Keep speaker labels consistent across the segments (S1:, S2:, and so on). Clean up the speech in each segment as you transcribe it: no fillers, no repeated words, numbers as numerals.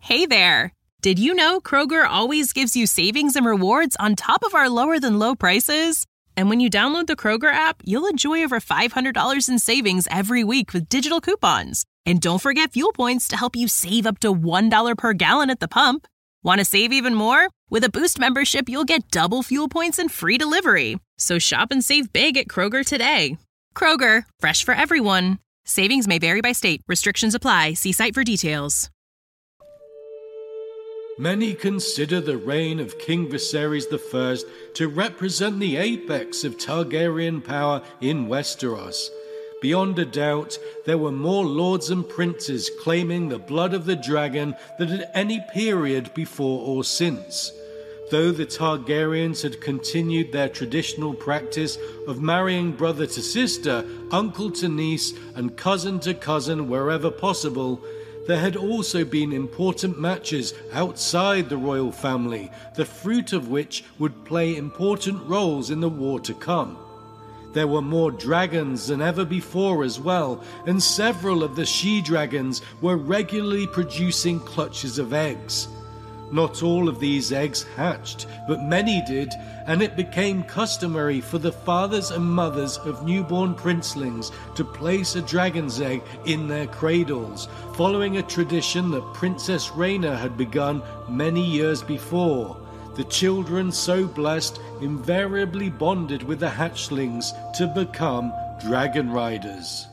S1: Hey there! Did you know Kroger always gives you savings and rewards on top of our lower-than-low prices? And when you download the Kroger app, you'll enjoy over $500 in savings every week with digital coupons. And don't forget fuel points to help you save up to $1 per gallon at the pump. Want to save even more? With a Boost membership, you'll get double fuel points and free delivery. So shop and save big at Kroger today. Kroger, fresh for everyone. Savings may vary by state. Restrictions apply. See site for details.
S2: Many consider the reign of King Viserys I to represent the apex of Targaryen power in Westeros. Beyond a doubt, there were more lords and princes claiming the blood of the dragon than at any period before or since. Though the Targaryens had continued their traditional practice of marrying brother to sister, uncle to niece, and cousin to cousin wherever possible, there had also been important matches outside the royal family, the fruit of which would play important roles in the war to come. There were more dragons than ever before as well, and several of the she-dragons were regularly producing clutches of eggs. Not all of these eggs hatched, but many did, and it became customary for the fathers and mothers of newborn princelings to place a dragon's egg in their cradles, following a tradition that Princess Rhaena had begun many years before. The children so blessed invariably bonded with the hatchlings to become dragon riders.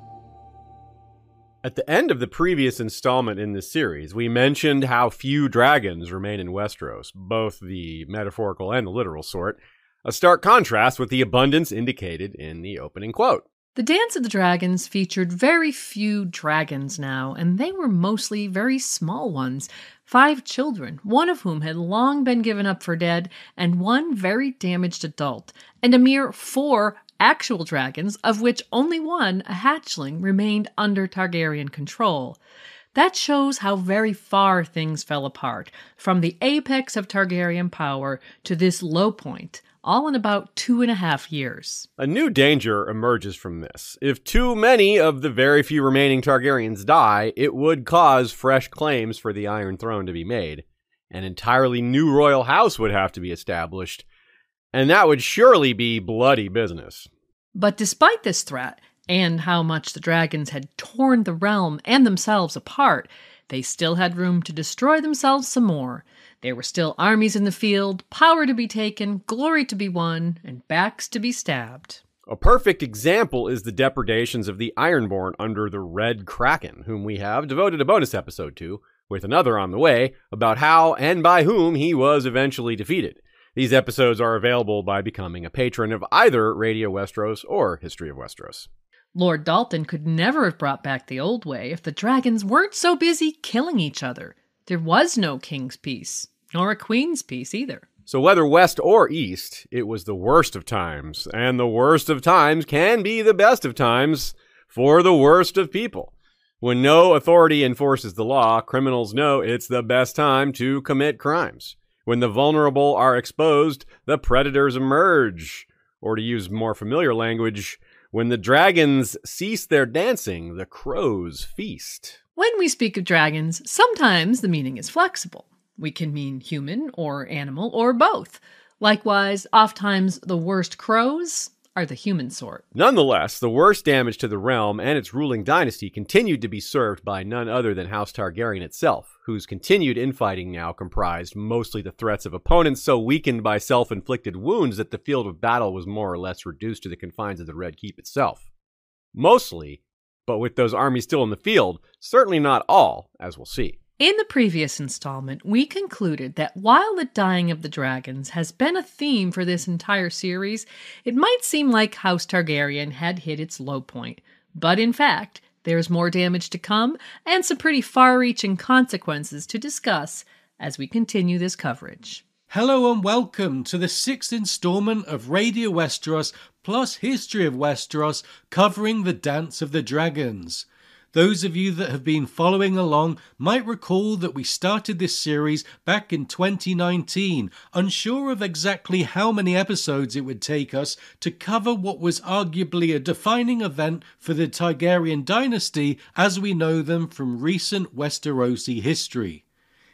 S3: At the end of the previous installment in this series, we mentioned how few dragons remain in Westeros, both the metaphorical and the literal sort, a stark contrast with the abundance indicated in the opening quote.
S4: The Dance of the Dragons featured very few dragons now, and they were mostly very small ones. 5 children, one of whom had long been given up for dead, and one very damaged adult, and a mere 4 actual dragons, of which only one, a hatchling, remained under Targaryen control. That shows how very far things fell apart, from the apex of Targaryen power to this low point, all in about 2.5 years.
S3: A new danger emerges from this. If too many of the very few remaining Targaryens die, it would cause fresh claims for the Iron Throne to be made. An entirely new royal house would have to be established, and that would surely be bloody business.
S4: But despite this threat, and how much the dragons had torn the realm and themselves apart, they still had room to destroy themselves some more. There were still armies in the field, power to be taken, glory to be won, and backs to be stabbed.
S3: A perfect example is the depredations of the Ironborn under the Red Kraken, whom we have devoted a bonus episode to, with another on the way, about how and by whom he was eventually defeated. These episodes are available by becoming a patron of either Radio Westeros or History of Westeros.
S4: Lord Dalton could never have brought back the old way if the dragons weren't so busy killing each other. There was no king's peace, nor a queen's peace either.
S3: So whether west or east, it was the worst of times, and the worst of times can be the best of times for the worst of people. When no authority enforces the law, criminals know it's the best time to commit crimes. When the vulnerable are exposed, the predators emerge. Or to use more familiar language, when the dragons cease their dancing, the crows feast.
S4: When we speak of dragons, sometimes the meaning is flexible. We can mean human or animal or both. Likewise, oftentimes the worst crows are the human sort.
S3: Nonetheless, the worst damage to the realm and its ruling dynasty continued to be served by none other than House Targaryen itself, whose continued infighting now comprised mostly the threats of opponents so weakened by self-inflicted wounds that the field of battle was more or less reduced to the confines of the Red Keep itself. Mostly, but with those armies still in the field, certainly not all, as we'll see.
S4: In the previous installment, we concluded that while the dying of the dragons has been a theme for this entire series, it might seem like House Targaryen had hit its low point. But in fact, there's more damage to come and some pretty far-reaching consequences to discuss as we continue this coverage.
S2: Hello and welcome to the 6th installment of Radio Westeros plus History of Westeros covering the Dance of the Dragons. Those of you that have been following along might recall that we started this series back in 2019, unsure of exactly how many episodes it would take us to cover what was arguably a defining event for the Targaryen dynasty as we know them from recent Westerosi history.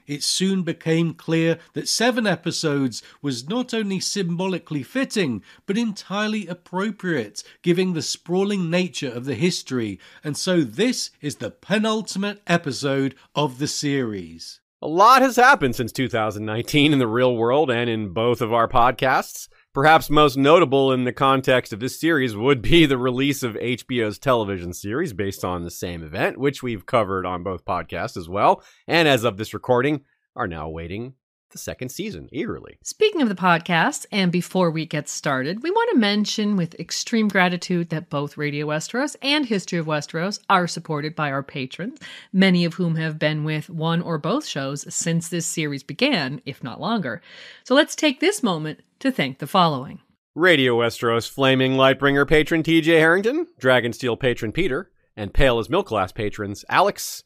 S2: It soon became clear that 7 episodes was not only symbolically fitting, but entirely appropriate, given the sprawling nature of the history, and so this is the penultimate episode of the series.
S3: A lot has happened since 2019 in the real world and in both of our podcasts. Perhaps most notable in the context of this series would be the release of HBO's television series based on the same event, which we've covered on both podcasts as well, and as of this recording, are now awaiting the second season eagerly.
S4: Speaking of the podcast, and before we get started, we want to mention with extreme gratitude that both Radio Westeros and History of Westeros are supported by our patrons, many of whom have been with one or both shows since this series began, if not longer. So let's take this moment to thank the following.
S3: Radio Westeros Flaming Lightbringer patron TJ Harrington, Dragonsteel patron Peter, and Pale as Milk Glass patrons Alex,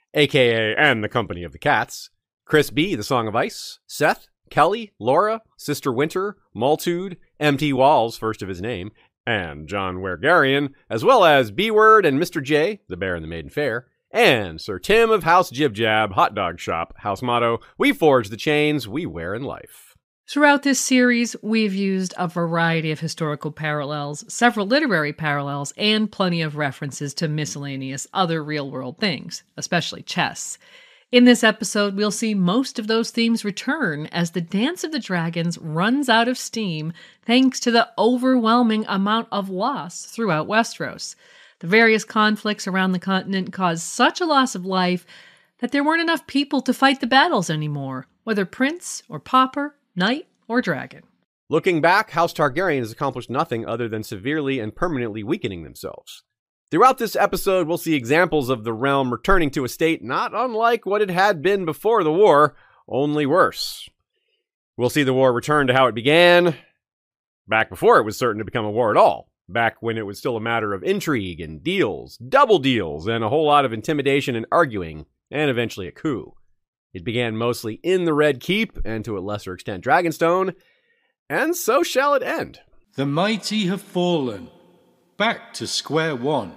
S3: aka and the Company of the Cats, Chris B, The Song of Ice, Seth, Kelly, Laura, Sister Winter, Multude, MT Walls, first of his name, and John Wergarian, as well as B-Word and Mr. J, The Bear and the Maiden Fair, and Sir Tim of House Jib Jab, Hot Dog Shop, house motto, we forge the chains we wear in life.
S4: Throughout this series, we've used a variety of historical parallels, several literary parallels, and plenty of references to miscellaneous other real-world things, especially chess. In this episode, we'll see most of those themes return as the Dance of the Dragons runs out of steam thanks to the overwhelming amount of loss throughout Westeros. The various conflicts around the continent caused such a loss of life that there weren't enough people to fight the battles anymore, whether prince or pauper, knight or dragon.
S3: Looking back, House Targaryen has accomplished nothing other than severely and permanently weakening themselves. Throughout this episode, we'll see examples of the realm returning to a state not unlike what it had been before the war, only worse. We'll see the war return to how it began, back before it was certain to become a war at all, back when it was still a matter of intrigue and deals, double deals, and a whole lot of intimidation and arguing, and eventually a coup. It began mostly in the Red Keep, and to a lesser extent Dragonstone, and so shall it end.
S2: The mighty have fallen. Back to square one.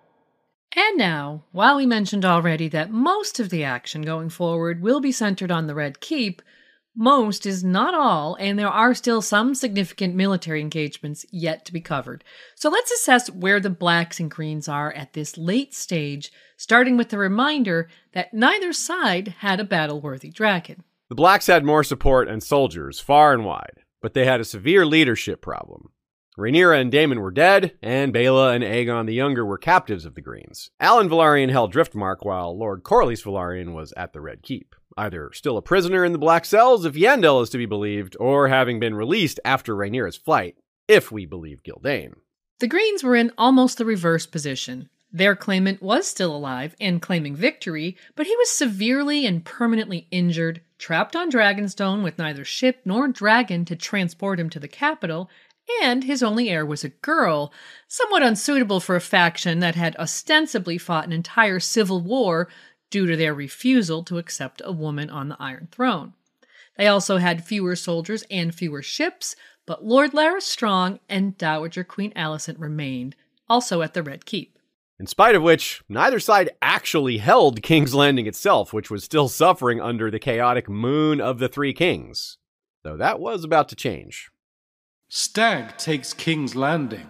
S4: And now, while we mentioned already that most of the action going forward will be centered on the Red Keep, most is not all, and there are still some significant military engagements yet to be covered. So let's assess where the blacks and greens are at this late stage, starting with the reminder that neither side had a battle-worthy dragon.
S3: The blacks had more support and soldiers far and wide, but they had a severe leadership problem. Rhaenyra and Daemon were dead, and Baela and Aegon the Younger were captives of the Greens. Alan Velaryon held Driftmark, while Lord Corlys Velaryon was at the Red Keep, either still a prisoner in the Black Cells, if Yandel is to be believed, or having been released after Rhaenyra's flight, if we believe Gildain.
S4: The Greens were in almost the reverse position. Their claimant was still alive and claiming victory, but he was severely and permanently injured, trapped on Dragonstone with neither ship nor dragon to transport him to the capital, and his only heir was a girl, somewhat unsuitable for a faction that had ostensibly fought an entire civil war due to their refusal to accept a woman on the Iron Throne. They also had fewer soldiers and fewer ships, but Lord Larys Strong and Dowager Queen Alicent remained, also at the Red Keep.
S3: In spite of which, neither side actually held King's Landing itself, which was still suffering under the chaotic Moon of the Three Kings, though that was about to change.
S2: Stag takes King's Landing.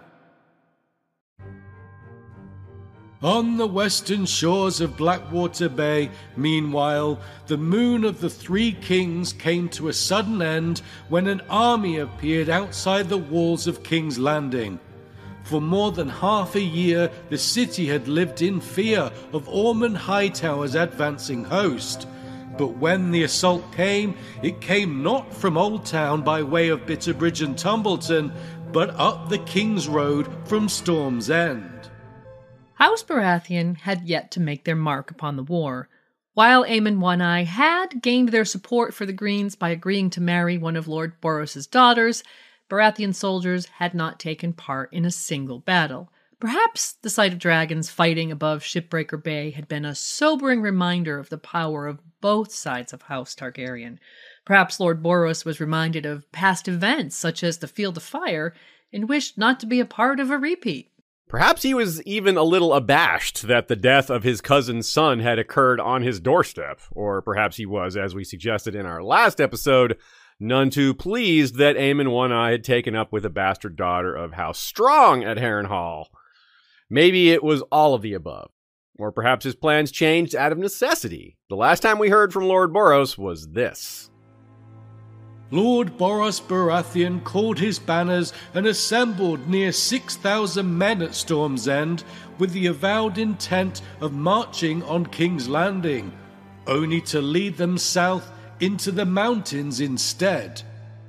S2: On the western shores of Blackwater Bay, meanwhile, the Moon of the Three Kings came to a sudden end when an army appeared outside the walls of King's Landing. For more than half a year, the city had lived in fear of Ormond Hightower's advancing host. But when the assault came, it came not from Old Town by way of Bitterbridge and Tumbleton, but up the King's Road from Storm's End.
S4: House Baratheon had yet to make their mark upon the war. While Aemon One-Eye had gained their support for the Greens by agreeing to marry one of Lord Borros's daughters, Baratheon soldiers had not taken part in a single battle. Perhaps the sight of dragons fighting above Shipbreaker Bay had been a sobering reminder of the power of both sides of House Targaryen. Perhaps Lord Borros was reminded of past events such as the Field of Fire and wished not to be a part of a repeat.
S3: Perhaps he was even a little abashed that the death of his cousin's son had occurred on his doorstep, or perhaps he was, as we suggested in our last episode, none too pleased that Aemon One-Eye had taken up with a bastard daughter of House Strong at Harrenhal. Maybe it was all of the above. Or perhaps his plans changed out of necessity. The last time we heard from Lord Boros was this.
S2: Lord Boros Baratheon called his banners and assembled near 6,000 men at Storm's End with the avowed intent of marching on King's Landing, only to lead them south into the mountains instead.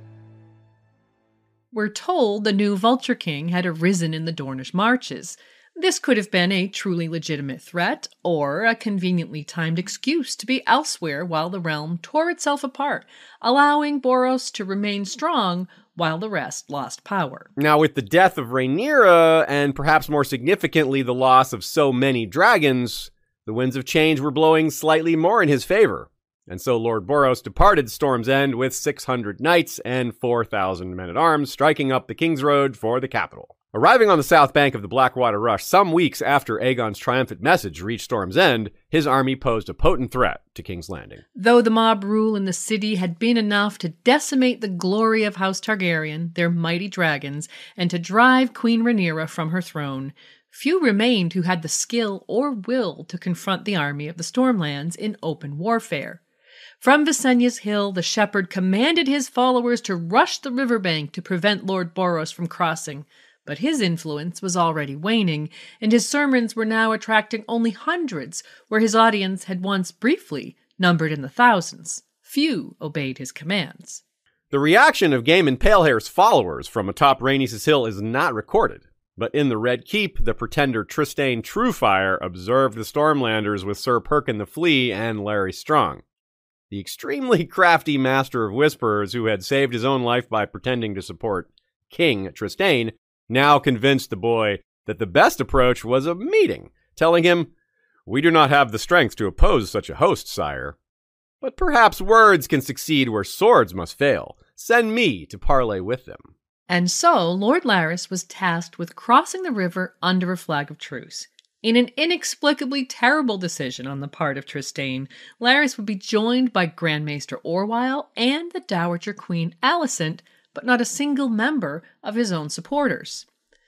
S4: We're told the new Vulture King had arisen in the Dornish marches. This could have been a truly legitimate threat, or a conveniently timed excuse to be elsewhere while the realm tore itself apart, allowing Boros to remain strong while the rest lost power.
S3: Now, with the death of Rhaenyra, and perhaps more significantly the loss of so many dragons, the winds of change were blowing slightly more in his favor. And so Lord Boros departed Storm's End with 600 knights and 4,000 men-at-arms, striking up the King's Road for the capital. Arriving on the south bank of the Blackwater Rush some weeks after Aegon's triumphant message reached Storm's End, his army posed a potent threat to King's Landing.
S4: Though the mob rule in the city had been enough to decimate the glory of House Targaryen, their mighty dragons, and to drive Queen Rhaenyra from her throne, few remained who had the skill or will to confront the army of the Stormlands in open warfare. From Visenya's Hill, the shepherd commanded his followers to rush the riverbank to prevent Lord Boros from crossing. But his influence was already waning, and his sermons were now attracting only hundreds, where his audience had once briefly numbered in the thousands. Few obeyed his commands.
S3: The reaction of Gaemon Palehair's followers from atop Rhaenys' Hill is not recorded, but in the Red Keep, the pretender Trystane Truefire observed the Stormlanders with Sir Perkin the Flea and Larry Strong. The extremely crafty master of whisperers who had saved his own life by pretending to support King Trystane now convinced the boy that the best approach was a meeting, telling him, "We do not have the strength to oppose such a host, sire. But perhaps words can succeed where swords must fail. Send me to parley with them."
S4: And so Lord Larys was tasked with crossing the river under a flag of truce. In an inexplicably terrible decision on the part of Trystane, Larys would be joined by Grand Maester Orwyle and the Dowager Queen Alicent, but not a single member of his own supporters.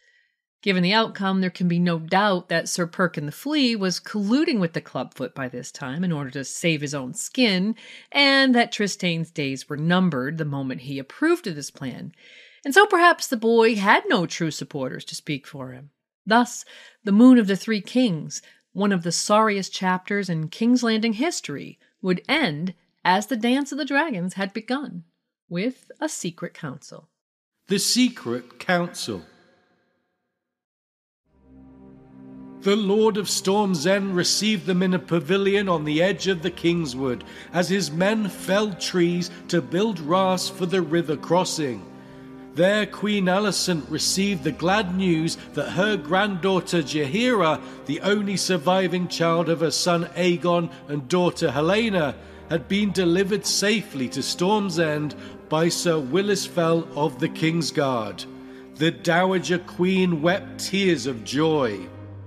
S4: Given the outcome, there can be no doubt that Sir Perkin the Flea was colluding with the Clubfoot by this time in order to save his own skin, and that Trystane's days were numbered the moment he approved of this plan. And so perhaps the boy had no true supporters to speak for him. Thus, the Moon of the Three Kings, one of the sorriest chapters in King's Landing history, would end as the Dance of the Dragons had begun, with a secret council.
S2: The Secret Council. The Lord of Storm's End received them in a pavilion on the edge of the Kingswood, as his men felled trees to build rafts for the river crossing. There Queen Alicent received the glad news that her granddaughter Jaehaera, the only surviving child of her son Aegon and daughter Helaena, had been delivered safely to Storm's End by Sir Willisfell of the Kingsguard. The Dowager Queen wept tears of joy.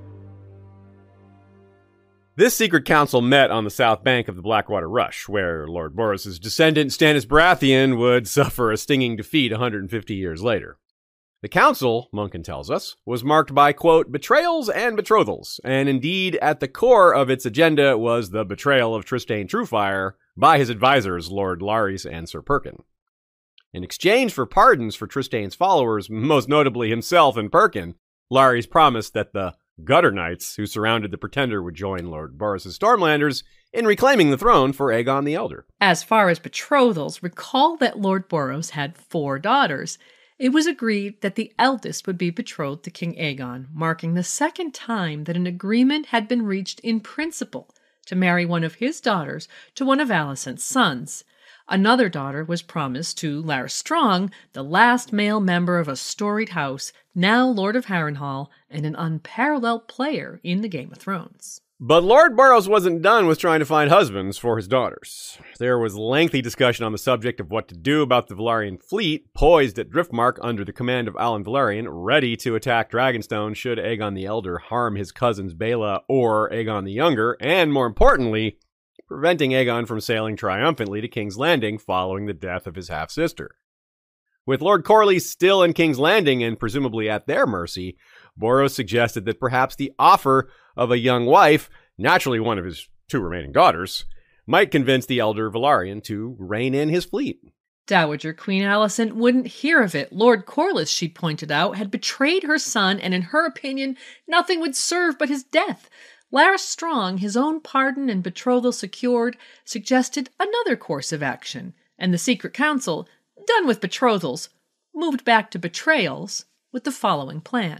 S3: This secret council met on the south bank of the Blackwater Rush, where Lord Boros' descendant Stannis Baratheon would suffer a stinging defeat 150 years later. The council, Monken tells us, was marked by, quote, betrayals and betrothals, and indeed at the core of its agenda was the betrayal of Trystane Truefire by his advisors, Lord Larys and Sir Perkin. In exchange for pardons for Trystane's followers, most notably himself and Perkin, Larys promised that the Gutter Knights who surrounded the Pretender would join Lord Boros' Stormlanders in reclaiming the throne for Aegon the Elder.
S4: As far as betrothals, recall that Lord Boros had 4 daughters. It was agreed that the eldest would be betrothed to King Aegon, marking the second time that an agreement had been reached in principle to marry one of his daughters to one of Alicent's sons. Another daughter was promised to Larys Strong, the last male member of a storied house, now Lord of Harrenhal and an unparalleled player in the Game of Thrones.
S3: But Lord Boros wasn't done with trying to find husbands for his daughters. There was lengthy discussion on the subject of what to do about the Velaryon fleet poised at Driftmark under the command of Alan Velaryon, ready to attack Dragonstone should Aegon the Elder harm his cousins Baela or Aegon the Younger, and more importantly, preventing Aegon from sailing triumphantly to King's Landing following the death of his half-sister. With Lord Corlys still in King's Landing and presumably at their mercy, Boros suggested that perhaps the offer of a young wife, naturally one of his 2 remaining daughters, might convince the elder Velaryon to rein in his fleet.
S4: Dowager Queen Alicent wouldn't hear of it. Lord Corlys, she pointed out, had betrayed her son, and in her opinion, nothing would serve but his death. Larys Strong, his own pardon and betrothal secured, suggested another course of action, and the Secret Council, done with betrothals, moved back to betrayals with the following plan.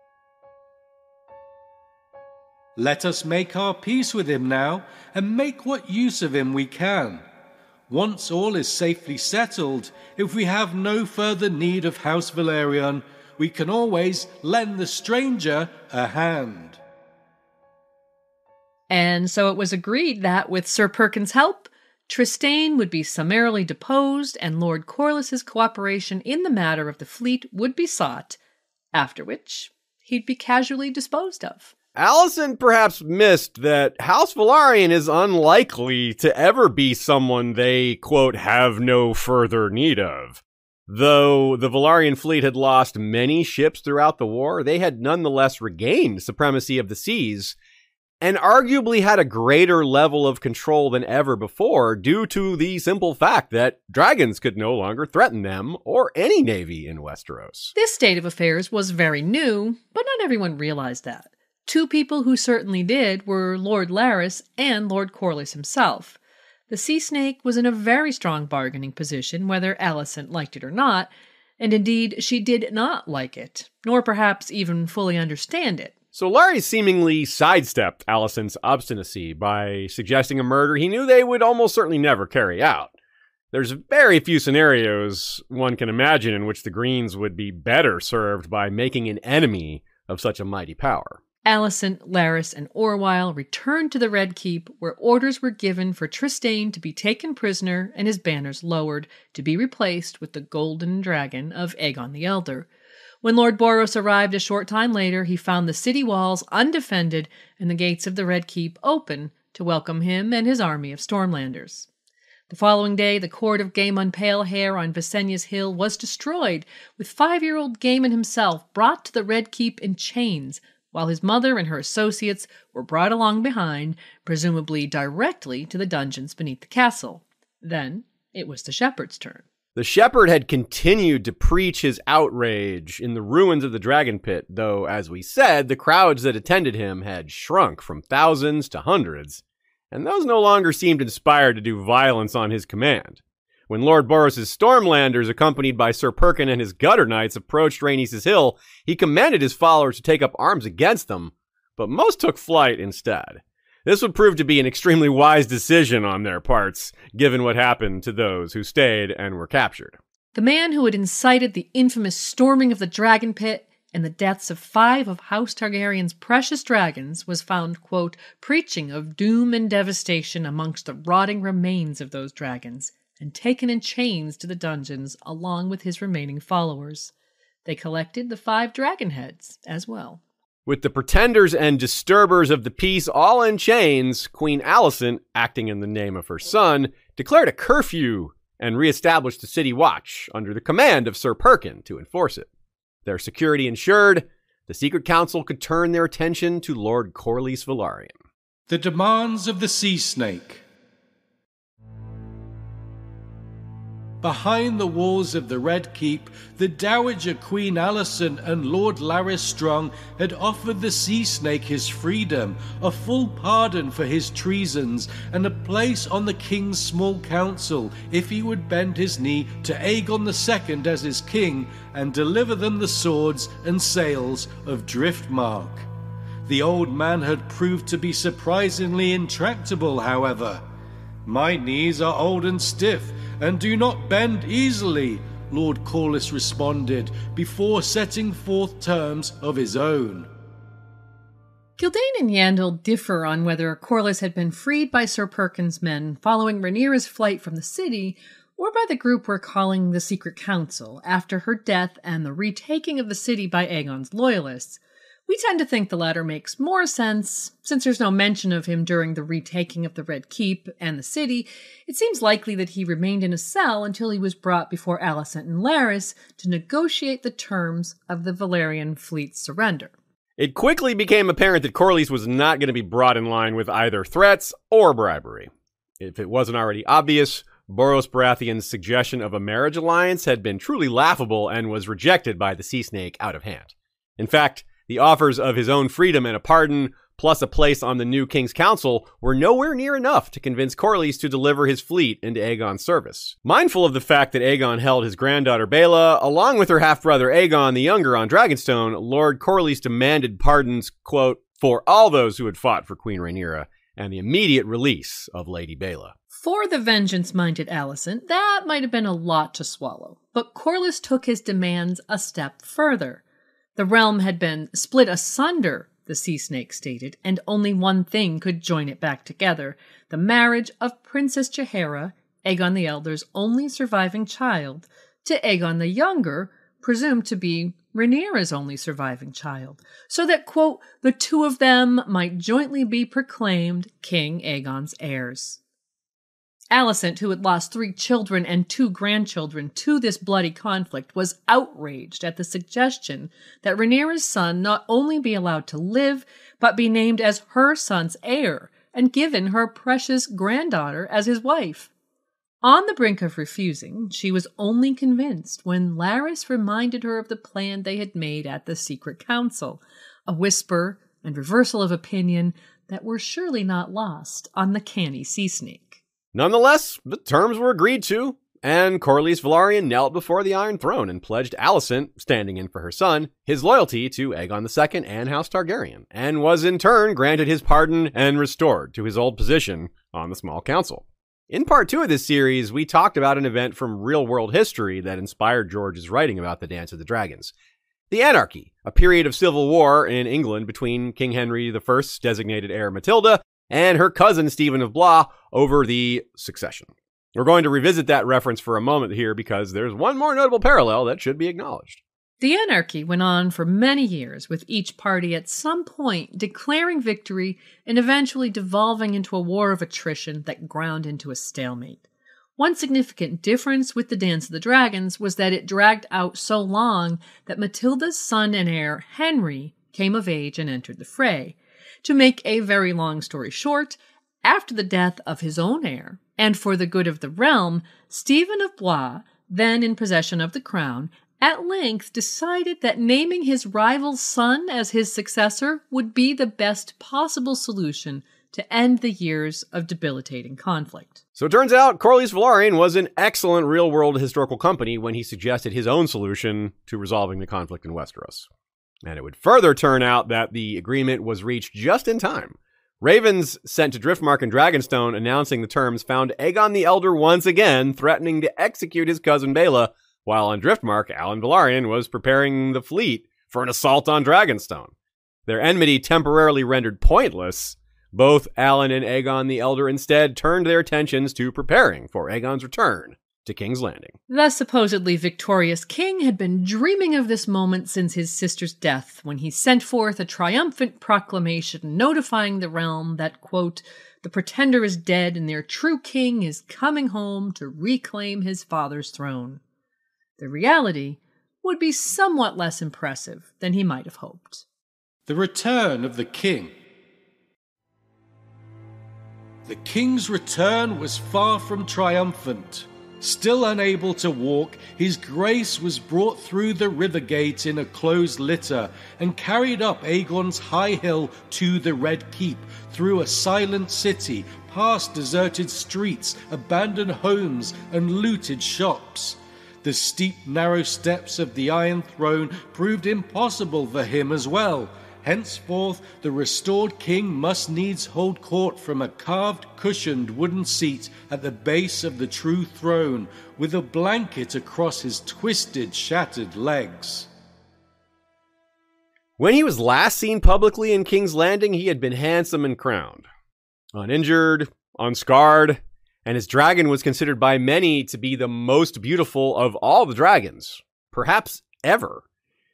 S2: Let us make our peace with him now, and make what use of him we can. Once all is safely settled, if we have no further need of House Velaryon, we can always lend the stranger a hand.
S4: And so it was agreed that, with Sir Perkin's help, Trystane would be summarily deposed and Lord Corlys's cooperation in the matter of the fleet would be sought, after which he'd be casually disposed of.
S3: Alicent perhaps missed that House Velaryon is unlikely to ever be someone they, quote, have no further need of. Though the Velaryon fleet had lost many ships throughout the war, they had nonetheless regained supremacy of the seas, and arguably had a greater level of control than ever before due to the simple fact that dragons could no longer threaten them or any navy in Westeros.
S4: This state of affairs was very new, but not everyone realized that. 2 people who certainly did were Lord Larys and Lord Corlys himself. The Sea Snake was in a very strong bargaining position, whether Alicent liked it or not, and indeed she did not like it, nor perhaps even fully understand it.
S3: So Larry seemingly sidestepped Alicent's obstinacy by suggesting a murder he knew they would almost certainly never carry out. There's very few scenarios one can imagine in which the Greens would be better served by making an enemy of such a mighty power.
S4: Alicent, Larys, and Orwyle returned to the Red Keep, where orders were given for Trystane to be taken prisoner and his banners lowered, to be replaced with the Golden Dragon of Aegon the Elder. When Lord Boros arrived a short time later, he found the city walls undefended and the gates of the Red Keep open to welcome him and his army of Stormlanders. The following day, the court of Gaemon Palehair on Visenya's Hill was destroyed, with 5-year-old Gaemon himself brought to the Red Keep in chains, while his mother and her associates were brought along behind, presumably directly to the dungeons beneath the castle. Then it was the shepherd's turn.
S3: The shepherd had continued to preach his outrage in the ruins of the Dragon Pit, though, as we said, the crowds that attended him had shrunk from thousands to hundreds, and those no longer seemed inspired to do violence on his command. When Lord Boros' Stormlanders, accompanied by Sir Perkin and his Gutter Knights, approached Rhaenys' Hill, he commanded his followers to take up arms against them, but most took flight instead. This would prove to be an extremely wise decision on their parts, given what happened to those who stayed and were captured.
S4: The man who had incited the infamous storming of the Dragon Pit and the deaths of 5 of House Targaryen's precious dragons was found, quote, preaching of doom and devastation amongst the rotting remains of those dragons, and taken in chains to the dungeons along with his remaining followers. They collected the 5 dragon heads as well.
S3: With the pretenders and disturbers of the peace all in chains, Queen Alicent, acting in the name of her son, declared a curfew and reestablished the city watch under the command of Sir Perkin to enforce it. Their security ensured, the Secret Council could turn their attention to Lord Corlys Velaryon.
S2: The demands of the Sea Snake. Behind the walls of the Red Keep, the Dowager Queen Alicent and Lord Larys Strong had offered the Sea Snake his freedom, a full pardon for his treasons, and a place on the King's small council if he would bend his knee to Aegon II as his king and deliver them the swords and sails of Driftmark. The old man had proved to be surprisingly intractable, however. "My knees are old and stiff, and do not bend easily," Lord Corlys responded, before setting forth terms of his own.
S4: Gildain and Yandel differ on whether Corlys had been freed by Sir Perkin's men following Rhaenyra's flight from the city, or by the group we're calling the Secret Council after her death and the retaking of the city by Aegon's loyalists. We tend to think the latter makes more sense. Since there's no mention of him during the retaking of the Red Keep and the city, it seems likely that he remained in a cell until he was brought before Alicent and Larys to negotiate the terms of the Valyrian fleet's surrender.
S3: It quickly became apparent that Corlys was not going to be brought in line with either threats or bribery. If it wasn't already obvious, Boros Baratheon's suggestion of a marriage alliance had been truly laughable and was rejected by the Sea Snake out of hand. In fact, the offers of his own freedom and a pardon, plus a place on the new King's Council, were nowhere near enough to convince Corlys to deliver his fleet into Aegon's service. Mindful of the fact that Aegon held his granddaughter Baela, along with her half-brother Aegon the Younger on Dragonstone, Lord Corlys demanded pardons, quote, for all those who had fought for Queen Rhaenyra, and the immediate release of Lady Baela.
S4: For the vengeance-minded Alicent, that might have been a lot to swallow, but Corlys took his demands a step further. The realm had been split asunder, the Sea Snake stated, and only one thing could join it back together: the marriage of Princess Jaehaera, Aegon the Elder's only surviving child, to Aegon the Younger, presumed to be Rhaenyra's only surviving child, so that, quote, the two of them might jointly be proclaimed King Aegon's heirs. Alicent, who had lost 3 children and 2 grandchildren to this bloody conflict, was outraged at the suggestion that Rhaenyra's son not only be allowed to live, but be named as her son's heir and given her precious granddaughter as his wife. On the brink of refusing, she was only convinced when Larys reminded her of the plan they had made at the Secret Council, a whisper and reversal of opinion that were surely not lost on the canny Sea Snake.
S3: Nonetheless, the terms were agreed to, and Corlys Velaryon knelt before the Iron Throne and pledged Alicent, standing in for her son, his loyalty to Aegon II and House Targaryen, and was in turn granted his pardon and restored to his old position on the Small Council. In part 2 of this series, we talked about an event from real-world history that inspired George's writing about the Dance of the Dragons. The Anarchy, a period of civil war in England between King Henry I's designated heir Matilda and her cousin Stephen of Blois over the succession. We're going to revisit that reference for a moment here because there's one more notable parallel that should be acknowledged.
S4: The Anarchy went on for many years, with each party at some point declaring victory and eventually devolving into a war of attrition that ground into a stalemate. One significant difference with the Dance of the Dragons was that it dragged out so long that Matilda's son and heir, Henry, came of age and entered the fray. To make a very long story short, after the death of his own heir, and for the good of the realm, Stephen of Blois, then in possession of the crown, at length decided that naming his rival's son as his successor would be the best possible solution to end the years of debilitating conflict.
S3: So it turns out Corlys Velaryon was an excellent real-world historical company when he suggested his own solution to resolving the conflict in Westeros. And it would further turn out that the agreement was reached just in time. Ravens sent to Driftmark and Dragonstone announcing the terms found Aegon the Elder once again threatening to execute his cousin Baela, while on Driftmark, Alan Velaryon was preparing the fleet for an assault on Dragonstone. Their enmity temporarily rendered pointless, both Alan and Aegon the Elder instead turned their attentions to preparing for Aegon's return to King's Landing.
S4: The supposedly victorious king had been dreaming of this moment since his sister's death, when he sent forth a triumphant proclamation notifying the realm that, quote, the pretender is dead and their true king is coming home to reclaim his father's throne. The reality would be somewhat less impressive than he might have hoped.
S2: The return of the king. The king's return was far from triumphant. Still unable to walk, his grace was brought through the river gate in a closed litter and carried up Aegon's high hill to the Red Keep, through a silent city, past deserted streets, abandoned homes, and looted shops. The steep, narrow steps of the Iron Throne proved impossible for him as well. Henceforth, the restored king must needs hold court from a carved, cushioned wooden seat at the base of the true throne, with a blanket across his twisted, shattered legs.
S3: When he was last seen publicly in King's Landing, he had been handsome and crowned, uninjured, unscarred, and his dragon was considered by many to be the most beautiful of all the dragons, perhaps ever.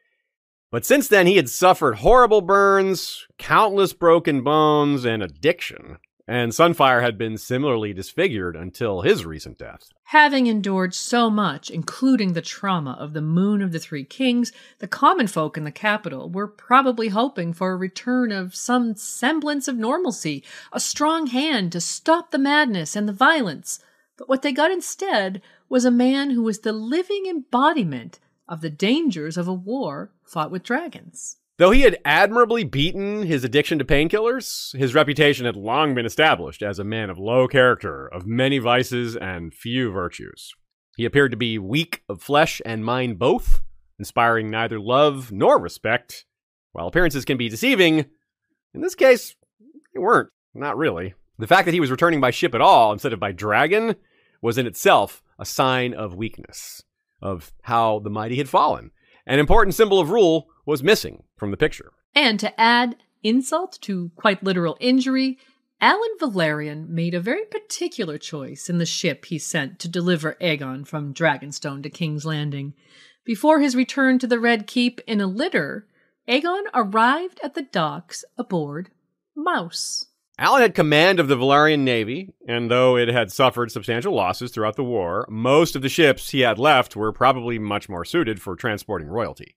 S3: But since then, he had suffered horrible burns, countless broken bones, and addiction. And Sunfire had been similarly disfigured until his recent death.
S4: Having endured so much, including the trauma of the Moon of the Three Kings, the common folk in the capital were probably hoping for a return of some semblance of normalcy, a strong hand to stop the madness and the violence. But what they got instead was a man who was the living embodiment of the dangers of a war fought with dragons.
S3: Though he had admirably beaten his addiction to painkillers, his reputation had long been established as a man of low character, of many vices and few virtues. He appeared to be weak of flesh and mind both, inspiring neither love nor respect. While appearances can be deceiving, in this case, they weren't. Not really. The fact that he was returning by ship at all instead of by dragon was in itself a sign of weakness, of how the mighty had fallen. An important symbol of rule was missing from the picture.
S4: And to add insult to quite literal injury, Alan Velaryon made a very particular choice in the ship he sent to deliver Aegon from Dragonstone to King's Landing. Before his return to the Red Keep in a litter, Aegon arrived at the docks aboard Mouse.
S3: Alan had command of the Velaryon Navy, and though it had suffered substantial losses throughout the war, most of the ships he had left were probably much more suited for transporting royalty.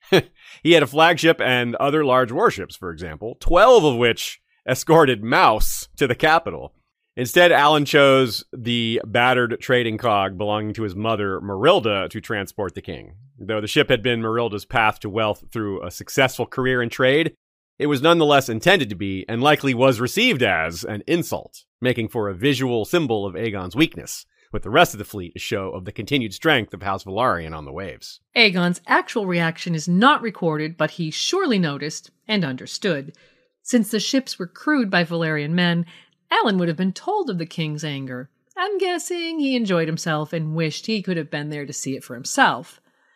S3: He had a flagship and other large warships, for example, 12 of which escorted Mouse to the capital. Instead, Alan chose the battered trading cog belonging to his mother, Merilda, to transport the king. Though the ship had been Merilda's path to wealth through a successful career in trade, it was nonetheless intended to be, and likely was received as, an insult, making for a visual symbol of Aegon's weakness, with the rest of the fleet a show of the continued strength of House Velaryon on the waves.
S4: Aegon's actual reaction is not recorded, but he surely noticed and understood. Since the ships were crewed by Velaryon men, Alan would have been told of the king's anger. I'm guessing he enjoyed himself and wished he could have been there to see it for himself.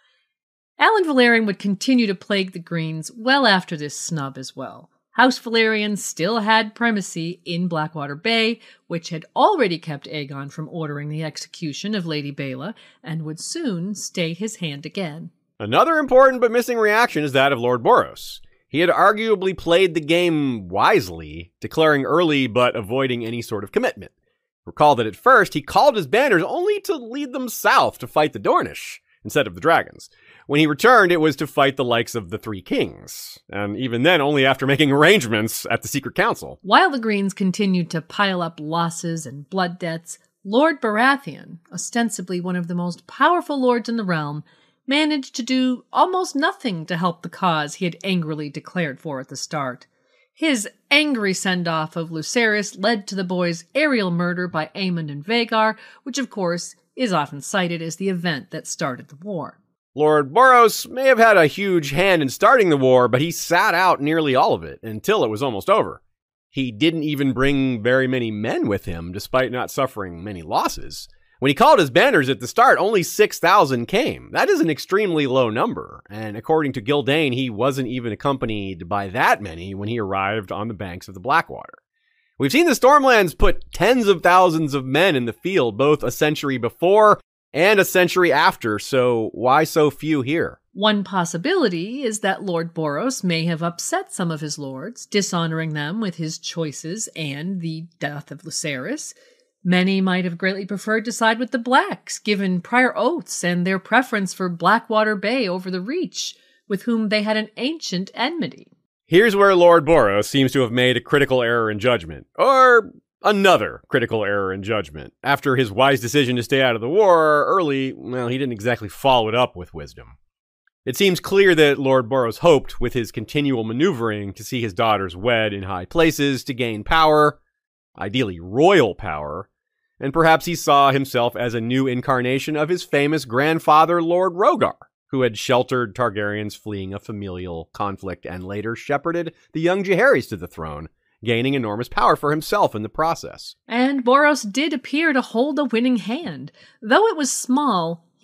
S4: Alan Velaryon would continue to plague the Greens well after this snub as well. House Velaryon still had primacy in Blackwater Bay, which had already kept Aegon from ordering the execution of Lady Baela, and would soon stay his hand again.
S3: Another important but missing reaction is that of Lord Boros. He had arguably played the game wisely, declaring early but avoiding any sort of commitment. Recall that at first he called his banners only to lead them south to fight the Dornish, instead of the dragons. When he returned, it was to fight the likes of the Three Kings, and even then only after making arrangements at the Secret Council.
S4: While the Greens continued to pile up losses and blood debts, Lord Baratheon, ostensibly one of the most powerful lords in the realm, managed to do almost nothing to help the cause he had angrily declared for at the start. His angry send-off of Lucerys led to the boys' aerial murder by Aemond and Vhagar, which of course is often cited as the event that started the war.
S3: Lord Boros may have had a huge hand in starting the war, but he sat out nearly all of it until it was almost over. He didn't even bring very many men with him, despite not suffering many losses. When he called his banners at the start, only 6,000 came. That is an extremely low number, and according to Gildain, he wasn't even accompanied by that many when he arrived on the banks of the Blackwater. We've seen the Stormlands put tens of thousands of men in the field, both a century before and a century after, so why so few here?
S4: One possibility is that Lord Boros may have upset some of his lords, dishonoring them with his choices and the death of Lucerys. Many might have greatly preferred to side with the Blacks, given prior oaths and their preference for Blackwater Bay over the Reach, with whom they had an ancient enmity.
S3: Here's where Lord Boros seems to have made a critical error in judgment, or another critical error in judgment. After his wise decision to stay out of the war early, well, he didn't exactly follow it up with wisdom. It seems clear that Lord Boros hoped, with his continual maneuvering, to see his daughters wed in high places to gain power, ideally royal power, and perhaps he saw himself as a new incarnation of his famous grandfather, Lord Rogar, who had sheltered Targaryens fleeing a familial conflict and later shepherded the young Jaehaerys to the throne, gaining enormous power for himself in the process.
S4: And Boros did appear to hold a winning hand. Though it was small,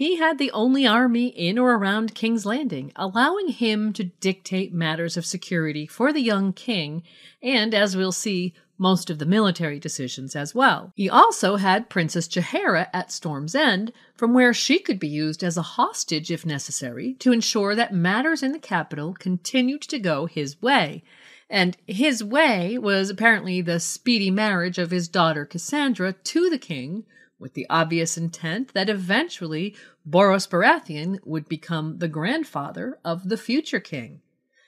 S4: he had the only army in or around King's Landing, allowing him to dictate matters of security for the young king, and, as we'll see, most of the military decisions as well. He also had Princess Jaehaera at Storm's End, from where she could be used as a hostage if necessary to ensure that matters in the capital continued to go his way. And his way was apparently the speedy marriage of his daughter Cassandra to the king, with the obvious intent that eventually Boros Baratheon would become the grandfather of the future king.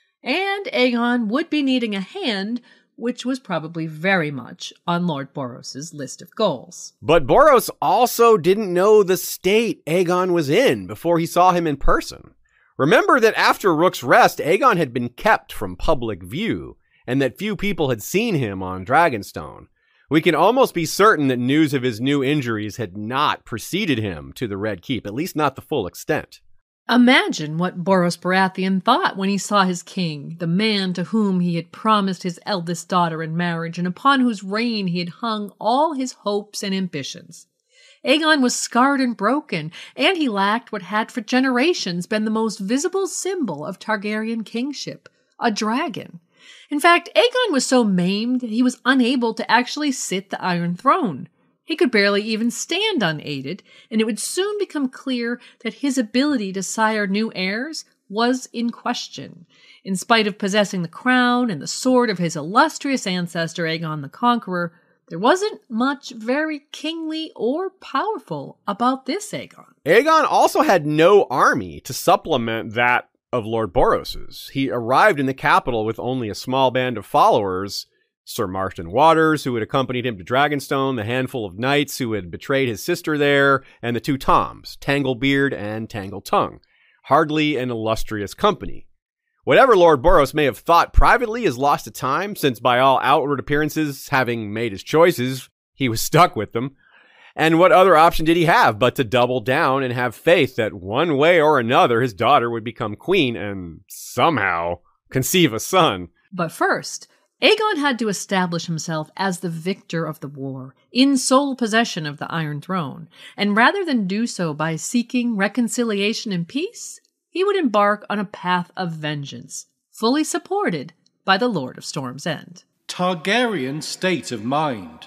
S4: And Aegon would be needing a hand, which was probably very much on Lord Boros's list of goals.
S3: But Boros also didn't know the state Aegon was in before he saw him in person. Remember that after Rook's Rest, Aegon had been kept from public view, and that few people had seen him on Dragonstone. We can almost be certain that news of his new injuries had not preceded him to the Red Keep, at least not the full extent.
S4: Imagine what Boros Baratheon thought when he saw his king, the man to whom he had promised his eldest daughter in marriage and upon whose reign he had hung all his hopes and ambitions. Aegon was scarred and broken, and he lacked what had for generations been the most visible symbol of Targaryen kingship, a dragon. In fact, Aegon was so maimed that he was unable to actually sit the Iron Throne. He could barely even stand unaided, and it would soon become clear that his ability to sire new heirs was in question. In spite of possessing the crown and the sword of his illustrious ancestor Aegon the Conqueror, there wasn't much very kingly or powerful about this Aegon.
S3: Aegon also had no army to supplement that of Lord Boros's. He arrived in the capital with only a small band of followers, Sir Marston Waters, who had accompanied him to Dragonstone, the handful of knights who had betrayed his sister there, and the two Toms, Tanglebeard and Tangletongue. Hardly an illustrious company. Whatever Lord Boros may have thought privately is lost to time, since by all outward appearances, having made his choices, he was stuck with them. And what other option did he have but to double down and have faith that one way or another his daughter would become queen and somehow conceive a son?
S4: But first, Aegon had to establish himself as the victor of the war, in sole possession of the Iron Throne, and rather than do so by seeking reconciliation and peace, he would embark on a path of vengeance, fully supported by the Lord of Storm's End.
S2: Targaryen state of mind.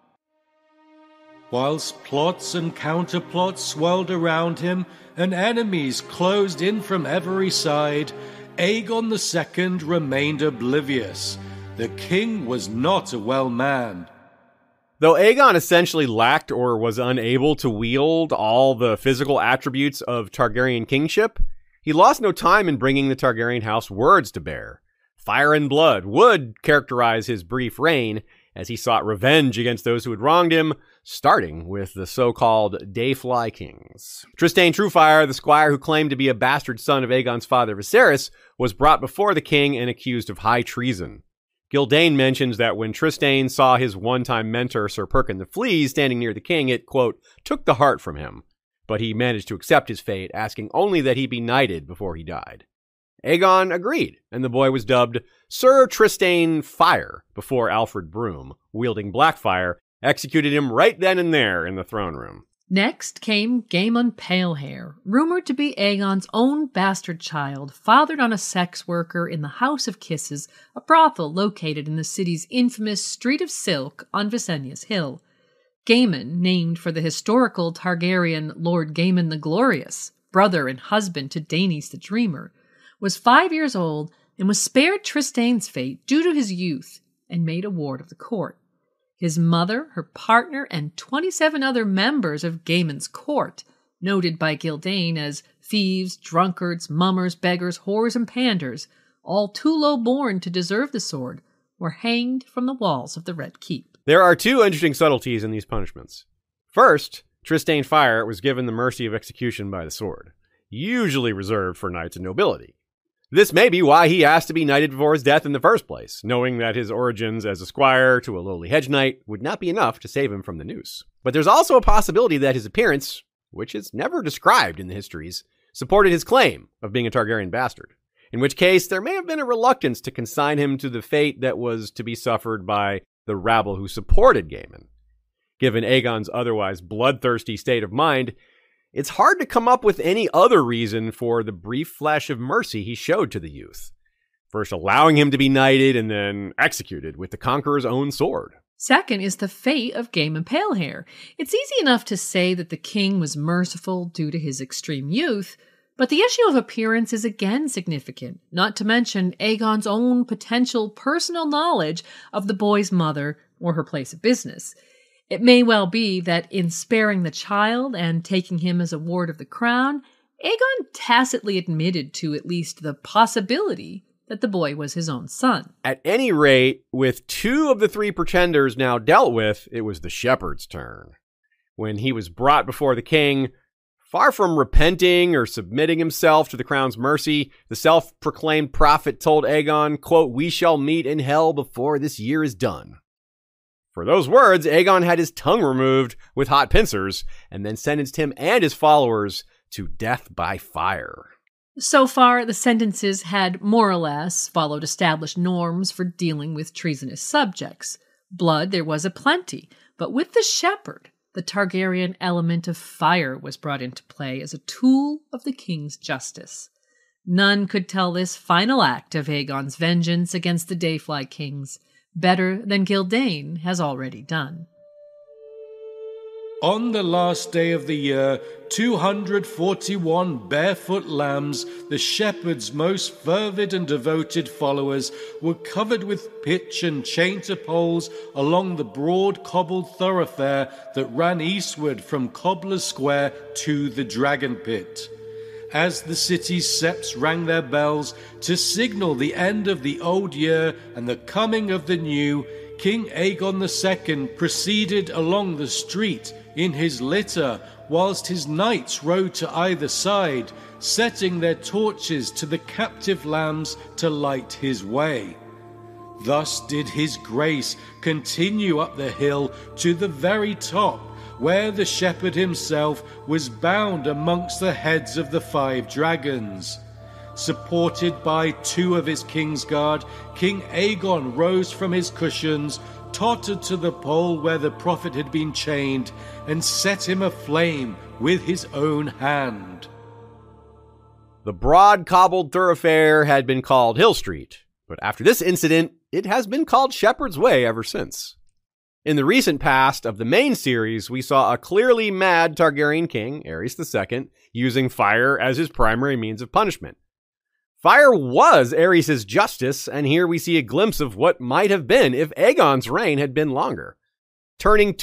S2: Whilst plots and counterplots swirled around him and enemies closed in from every side, Aegon II remained oblivious. The king was not a well man.
S3: Though Aegon essentially lacked or was unable to wield all the physical attributes of Targaryen kingship, he lost no time in bringing the Targaryen house words to bear. Fire and blood would characterize his brief reign, as he sought revenge against those who had wronged him, starting with the so-called Dayfly Kings. Trystane Truefire, the squire who claimed to be a bastard son of Aegon's father Viserys, was brought before the king and accused of high treason. Gildane mentions that when Trystane saw his one-time mentor Sir Perkin the Flea standing near the king, it, quote, took the heart from him, but he managed to accept his fate, asking only that he be knighted before he died. Aegon agreed, and the boy was dubbed Sir Trystane Fire before Alfred Broom, wielding Blackfire, executed him right then and there in the throne room.
S4: Next came Gaemon Palehair, rumored to be Aegon's own bastard child, fathered on a sex worker in the House of Kisses, a brothel located in the city's infamous Street of Silk on Visenya's Hill. Gaemon, named for the historical Targaryen Lord Gaemon the Glorious, brother and husband to Daenys the Dreamer, was 5 years old and was spared Trystane's fate due to his youth and made a ward of the court. His mother, her partner, and 27 other members of Gaemon's court, noted by Gildane as thieves, drunkards, mummers, beggars, whores, and panders, all too low born to deserve the sword, were hanged from the walls of the Red Keep.
S3: There are two interesting subtleties in these punishments. First, Trystane Fire was given the mercy of execution by the sword, usually reserved for knights and nobility. This may be why he asked to be knighted before his death in the first place, knowing that his origins as a squire to a lowly hedge knight would not be enough to save him from the noose. But there's also a possibility that his appearance, which is never described in the histories, supported his claim of being a Targaryen bastard, in which case there may have been a reluctance to consign him to the fate that was to be suffered by the rabble who supported Gaemon. Given Aegon's otherwise bloodthirsty state of mind, It's hard to come up with any other reason for the brief flash of mercy he showed to the youth, first allowing him to be knighted and then executed with the conqueror's own sword.
S4: Second is the fate of Gaiman Palehair. It's easy enough to say that the king was merciful due to his extreme youth, but the issue of appearance is again significant, not to mention Aegon's own potential personal knowledge of the boy's mother or her place of business. It may well be that in sparing the child and taking him as a ward of the crown, Aegon tacitly admitted to at least the possibility that the boy was his own son.
S3: At any rate, with 2 of the 3 pretenders now dealt with, it was the shepherd's turn. When he was brought before the king, far from repenting or submitting himself to the crown's mercy, the self-proclaimed prophet told Aegon, quote, "We shall meet in hell before this year is done." For those words, Aegon had his tongue removed with hot pincers and then sentenced him and his followers to death by fire.
S4: So far, the sentences had more or less followed established norms for dealing with treasonous subjects. Blood there was aplenty, but with the shepherd, the Targaryen element of fire was brought into play as a tool of the king's justice. None could tell this final act of Aegon's vengeance against the Dayfly kings better than Gyldayn has already done.
S2: On the last day of the year, 241 barefoot lambs, the shepherd's most fervid and devoted followers, were covered with pitch and chained to poles along the broad cobbled thoroughfare that ran eastward from Cobbler's Square to the Dragon Pit. As the city's septs rang their bells to signal the end of the old year and the coming of the new, King Aegon II proceeded along the street in his litter, whilst his knights rode to either side, setting their torches to the captive lambs to light his way. Thus did his grace continue up the hill to the very top, where the shepherd himself was bound amongst the heads of the 5 dragons. Supported by 2 of his Kingsguard, King Aegon rose from his cushions, tottered to the pole where the prophet had been chained, and set him aflame with his own hand.
S3: The broad cobbled thoroughfare had been called Hill Street, but after this incident, it has been called Shepherd's Way ever since. In the recent past of the main series, we saw a clearly mad Targaryen king, Aerys II, using fire as his primary means of punishment. Fire was Aerys' justice, and here we see a glimpse of what might have been if Aegon's reign had been longer. Turning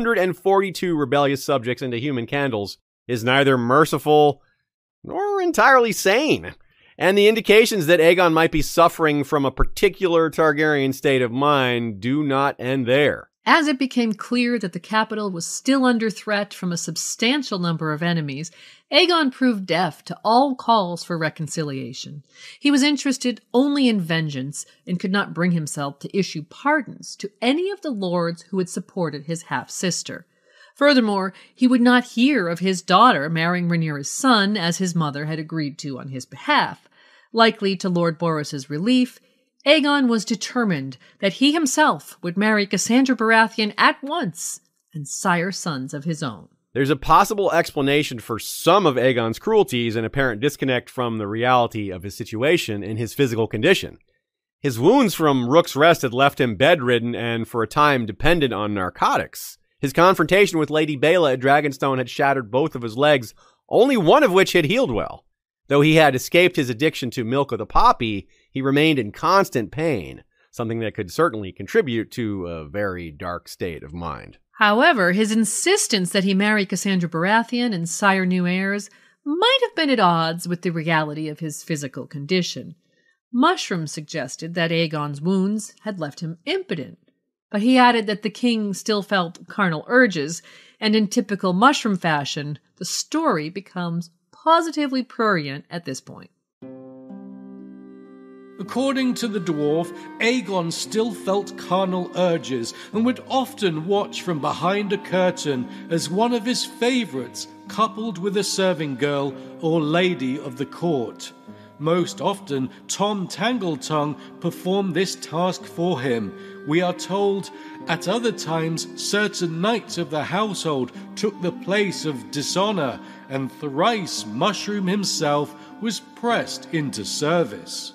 S3: 242 rebellious subjects into human candles is neither merciful nor entirely sane, and the indications that Aegon might be suffering from a particular Targaryen state of mind do not end there.
S4: As it became clear that the capital was still under threat from a substantial number of enemies, Aegon proved deaf to all calls for reconciliation. He was interested only in vengeance and could not bring himself to issue pardons to any of the lords who had supported his half-sister. Furthermore, he would not hear of his daughter marrying Rhaenyra's son as his mother had agreed to on his behalf. Likely to Lord Borros's relief, Aegon was determined that he himself would marry Cassandra Baratheon at once and sire sons of his own.
S3: There's a possible explanation for some of Aegon's cruelties and apparent disconnect from the reality of his situation in his physical condition. His wounds from Rook's Rest had left him bedridden and for a time dependent on narcotics. His confrontation with Lady Baela at Dragonstone had shattered both of his legs, only one of which had healed well. Though he had escaped his addiction to milk of the poppy, he remained in constant pain, something that could certainly contribute to a very dark state of mind.
S4: However, his insistence that he marry Cassandra Baratheon and sire new heirs might have been at odds with the reality of his physical condition. Mushroom suggested that Aegon's wounds had left him impotent, but he added that the king still felt carnal urges, and in typical Mushroom fashion, the story becomes positively prurient at this point.
S2: According to the dwarf, Aegon still felt carnal urges and would often watch from behind a curtain as one of his favourites coupled with a serving girl or lady of the court. Most often, Tom Tangletongue performed this task for him. We are told, at other times, certain knights of the household took the place of dishonor, and thrice Mushroom himself was pressed into service.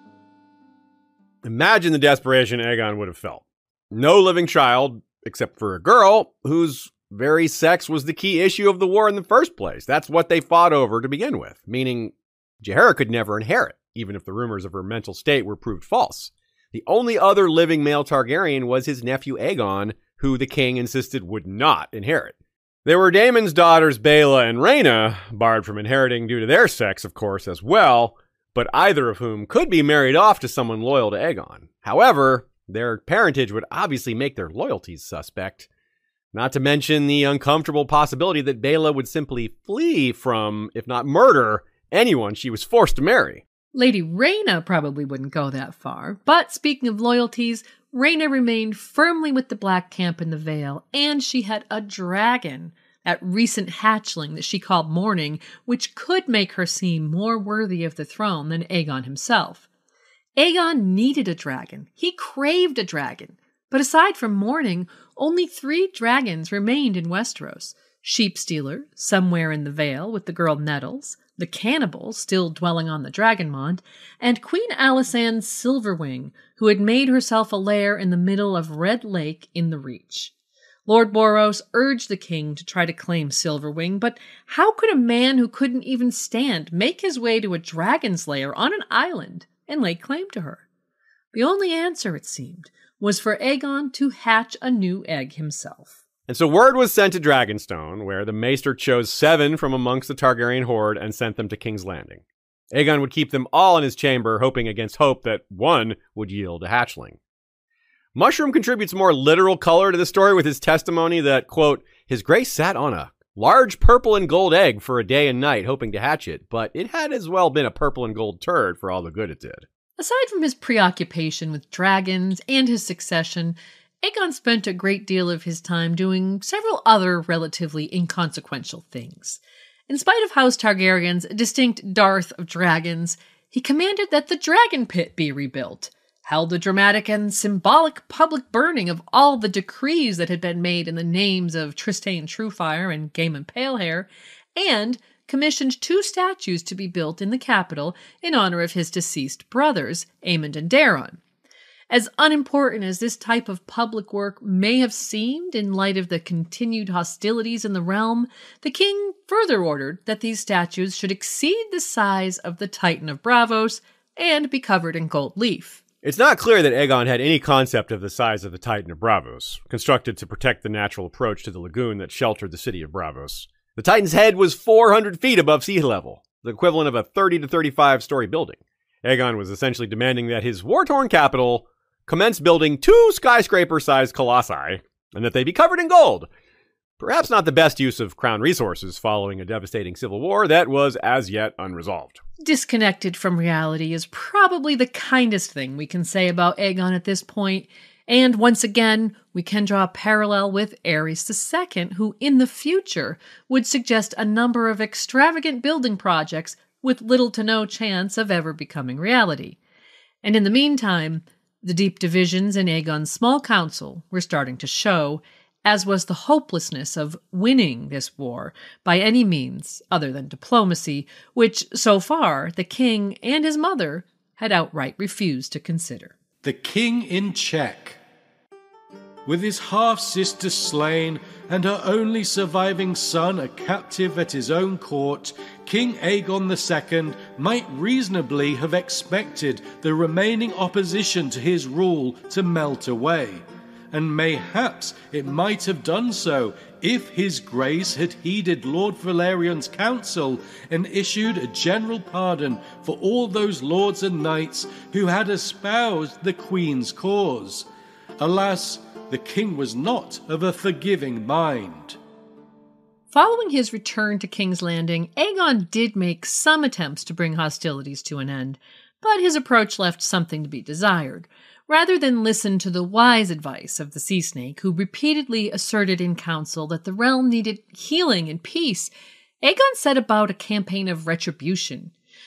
S3: Imagine the desperation Aegon would have felt. No living child, except for a girl, whose very sex was the key issue of the war in the first place. That's what they fought over to begin with, meaning Jaehaera could never inherit, even if the rumors of her mental state were proved false. The only other living male Targaryen was his nephew Aegon, who the king insisted would not inherit. There were Daemon's daughters Baela and Rhaena, barred from inheriting due to their sex, of course, as well, but either of whom could be married off to someone loyal to Aegon. However, their parentage would obviously make their loyalties suspect. Not to mention the uncomfortable possibility that Baela would simply flee from, if not murder, anyone she was forced to marry.
S4: Lady Rhaena probably wouldn't go that far, but speaking of loyalties, Rhaena remained firmly with the Black Camp in the Vale, and she had a dragon, that recent hatchling that she called Morning, which could make her seem more worthy of the throne than Aegon himself. Aegon needed a dragon. He craved a dragon. But aside from Morning, only 3 dragons remained in Westeros. Sheepstealer, somewhere in the Vale with the girl Nettles, the Cannibal, still dwelling on the Dragonmont, and Queen Alysanne's Silverwing, who had made herself a lair in the middle of Red Lake in the Reach. Lord Boros urged the king to try to claim Silverwing, but how could a man who couldn't even stand make his way to a dragon's lair on an island and lay claim to her? The only answer, it seemed, was for Aegon to hatch a new egg himself.
S3: And so word was sent to Dragonstone, where the Maester chose 7 from amongst the Targaryen horde and sent them to King's Landing. Aegon would keep them all in his chamber, hoping against hope that one would yield a hatchling. Mushroom contributes more literal color to the story with his testimony that, quote, his grace sat on a large purple and gold egg for a day and night, hoping to hatch it, but it had as well been a purple and gold turd for all the good it did.
S4: Aside from his preoccupation with dragons and his succession, Aegon spent a great deal of his time doing several other relatively inconsequential things. In spite of House Targaryen's distinct dearth of dragons, he commanded that the dragon pit be rebuilt, held a dramatic and symbolic public burning of all the decrees that had been made in the names of Trystane Truefire and Gaemon Palehair, and commissioned 2 statues to be built in the capital in honor of his deceased brothers, Aemond and Daeron. As unimportant as this type of public work may have seemed in light of the continued hostilities in the realm, the king further ordered that these statues should exceed the size of the Titan of Braavos and be covered in gold leaf.
S3: It's not clear that Aegon had any concept of the size of the Titan of Braavos, constructed to protect the natural approach to the lagoon that sheltered the city of Braavos. The Titan's head was 400 feet above sea level, the equivalent of a 30 to 35-story building. Aegon was essentially demanding that his war-torn capital commence building 2 skyscraper-sized colossi, and that they be covered in gold. Perhaps not the best use of crown resources following a devastating civil war that was as yet unresolved.
S4: Disconnected from reality is probably the kindest thing we can say about Aegon at this point, and once again, we can draw a parallel with Aerys II, who in the future would suggest a number of extravagant building projects with little to no chance of ever becoming reality. And in the meantime, the deep divisions in Aegon's small council were starting to show, as was the hopelessness of winning this war by any means other than diplomacy, which, so far, the king and his mother had outright refused to consider.
S2: The king in check. With his half-sister slain and her only surviving son a captive at his own court, King Aegon II might reasonably have expected the remaining opposition to his rule to melt away. And mayhaps it might have done so if his grace had heeded Lord Valerion's counsel and issued a general pardon for all those lords and knights who had espoused the Queen's cause. Alas, the king was not of a forgiving mind.
S4: Following his return to King's Landing, Aegon did make some attempts to bring hostilities to an end, but his approach left something to be desired. Rather than listen to the wise advice of the Sea Snake, who repeatedly asserted in council that the realm needed healing and peace, Aegon set about a campaign of retribution.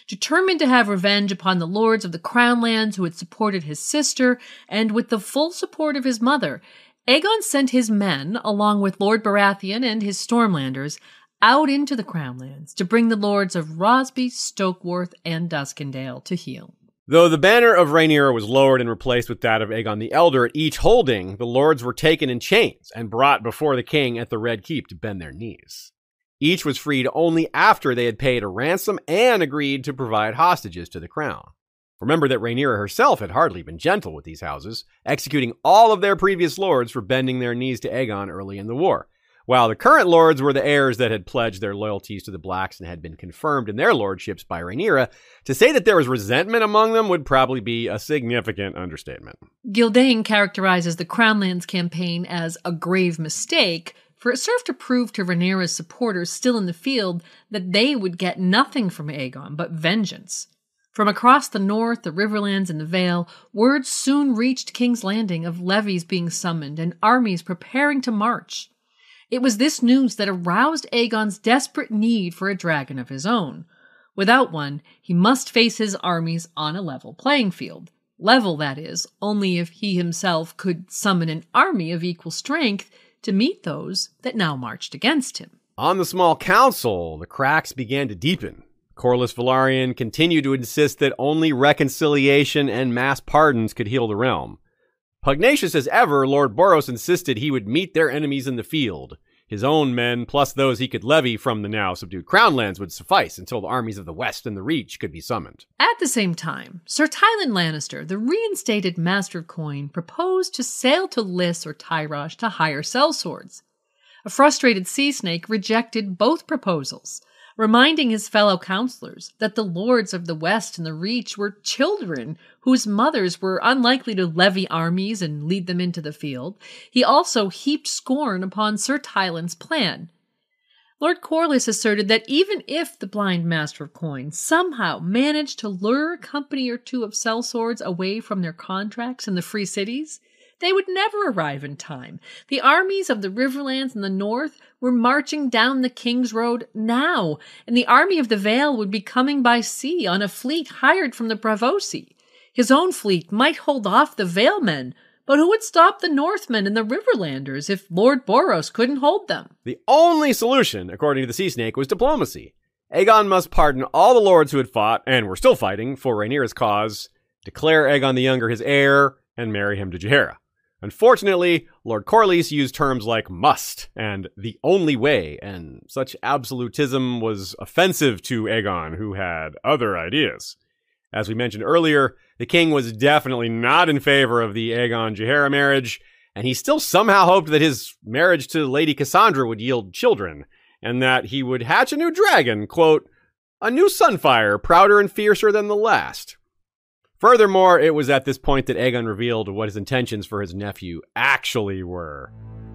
S4: Determined to have revenge upon the lords of the Crown Lands who had supported his sister, and with the full support of his mother, Aegon sent his men, along with Lord Baratheon and his Stormlanders, out into the Crown Lands to bring the lords of Rosby, Stokeworth, and Duskendale to heel.
S3: Though the banner of Rhaenyra was lowered and replaced with that of Aegon the Elder at each holding, the lords were taken in chains and brought before the king at the Red Keep to bend their knees. Each was freed only after they had paid a ransom and agreed to provide hostages to the crown. Remember that Rhaenyra herself had hardly been gentle with these houses, executing all of their previous lords for bending their knees to Aegon early in the war, while the current lords were the heirs that had pledged their loyalties to the Blacks and had been confirmed in their lordships by Rhaenyra. To say that there was resentment among them would probably be a significant understatement.
S4: Gildain characterizes the Crownlands campaign as a grave mistake, for it served to prove to Rhaenyra's supporters still in the field that they would get nothing from Aegon but vengeance. From across the north, the Riverlands, and the Vale, word soon reached King's Landing of levies being summoned and armies preparing to march. It was this news that aroused Aegon's desperate need for a dragon of his own. Without one, he must face his armies on a level playing field. Level, that is, only if he himself could summon an army of equal strength to meet those that now marched against him.
S3: On the small council, the cracks began to deepen. Corlys Velaryon continued to insist that only reconciliation and mass pardons could heal the realm. Pugnacious as ever, Lord Boros insisted he would meet their enemies in the field. His own men, plus those he could levy from the now subdued Crownlands, would suffice until the armies of the West and the Reach could be summoned.
S4: At the same time, Sir Tywin Lannister, the reinstated Master of Coin, proposed to sail to Lys or Tyrosh to hire sellswords. A frustrated sea snake rejected both proposals, reminding his fellow counselors that the lords of the West and the Reach were children whose mothers were unlikely to levy armies and lead them into the field. He also heaped scorn upon Sir Tywin's plan. Lord Corlys asserted that even if the blind Master of Coin somehow managed to lure a company or two of sellswords away from their contracts in the Free Cities, they would never arrive in time. The armies of the Riverlands in the north were marching down the King's Road now, and the army of the Vale would be coming by sea on a fleet hired from the Braavosi. His own fleet might hold off the Vale men, but who would stop the Northmen and the Riverlanders if Lord Boros couldn't hold them?
S3: The only solution, according to the Sea Snake, was diplomacy. Aegon must pardon all the lords who had fought, and were still fighting, for Rhaenyra's cause, declare Aegon the Younger his heir, and marry him to Jaehaera. Unfortunately, Lord Corlys used terms like must and the only way, and such absolutism was offensive to Aegon, who had other ideas. As we mentioned earlier, the king was definitely not in favor of the Aegon-Jaehaera marriage, and he still somehow hoped that his marriage to Lady Cassandra would yield children, and that he would hatch a new dragon, quote, a new Sunfire, prouder and fiercer than the last. Furthermore, it was at this point that Aegon revealed what his intentions for his nephew actually were.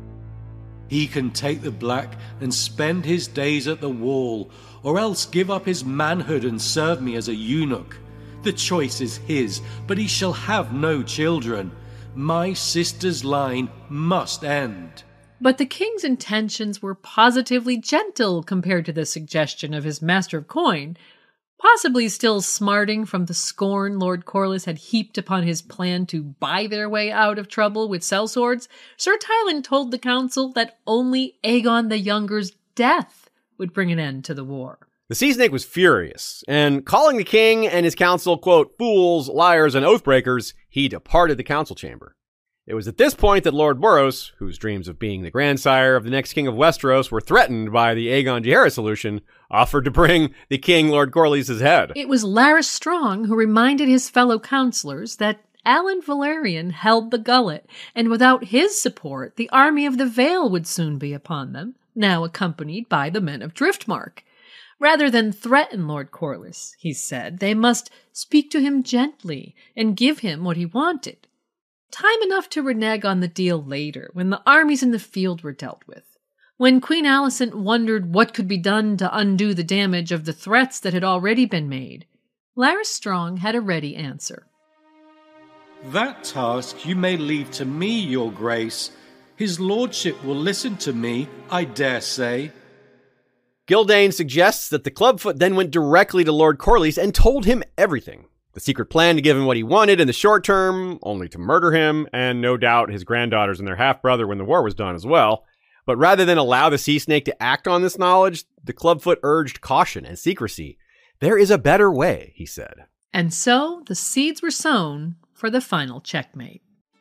S2: He can take the Black and spend his days at the wall, or else give up his manhood and serve me as a eunuch. The choice is his, but he shall have no children. My sister's line must end.
S4: But the king's intentions were positively gentle compared to the suggestion of his Master of Coin. Possibly still smarting from the scorn Lord Corlys had heaped upon his plan to buy their way out of trouble with sellswords, Sir Tywin told the council that only Aegon the Younger's death would bring an end to the war.
S3: The Sea Snake was furious, and calling the king and his council, quote, fools, liars, and oathbreakers, he departed the council chamber. It was at this point that Lord Boros, whose dreams of being the grandsire of the next king of Westeros were threatened by the Aegon-Jaehaera solution, offered to bring the king Lord Corlys' head.
S4: It was Larys Strong who reminded his fellow counselors that Alan Velaryon held the gullet, and without his support, the army of the Vale would soon be upon them, now accompanied by the men of Driftmark. Rather than threaten Lord Corlys, he said, they must speak to him gently and give him what he wanted. Time enough to renege on the deal later, when the armies in the field were dealt with. When Queen Alicent wondered what could be done to undo the damage of the threats that had already been made, Larys Strong had a ready answer.
S2: That task you may leave to me, your grace. His lordship will listen to me, I dare say.
S3: Gildane suggests that the clubfoot then went directly to Lord Corlys and told him everything. The secret plan to give him what he wanted in the short term, only to murder him, and no doubt his granddaughters and their half-brother when the war was done as well. But rather than allow the sea snake to act on this knowledge, the clubfoot urged caution and secrecy. There is a better way, he said.
S4: And so the seeds were sown for the final checkmate.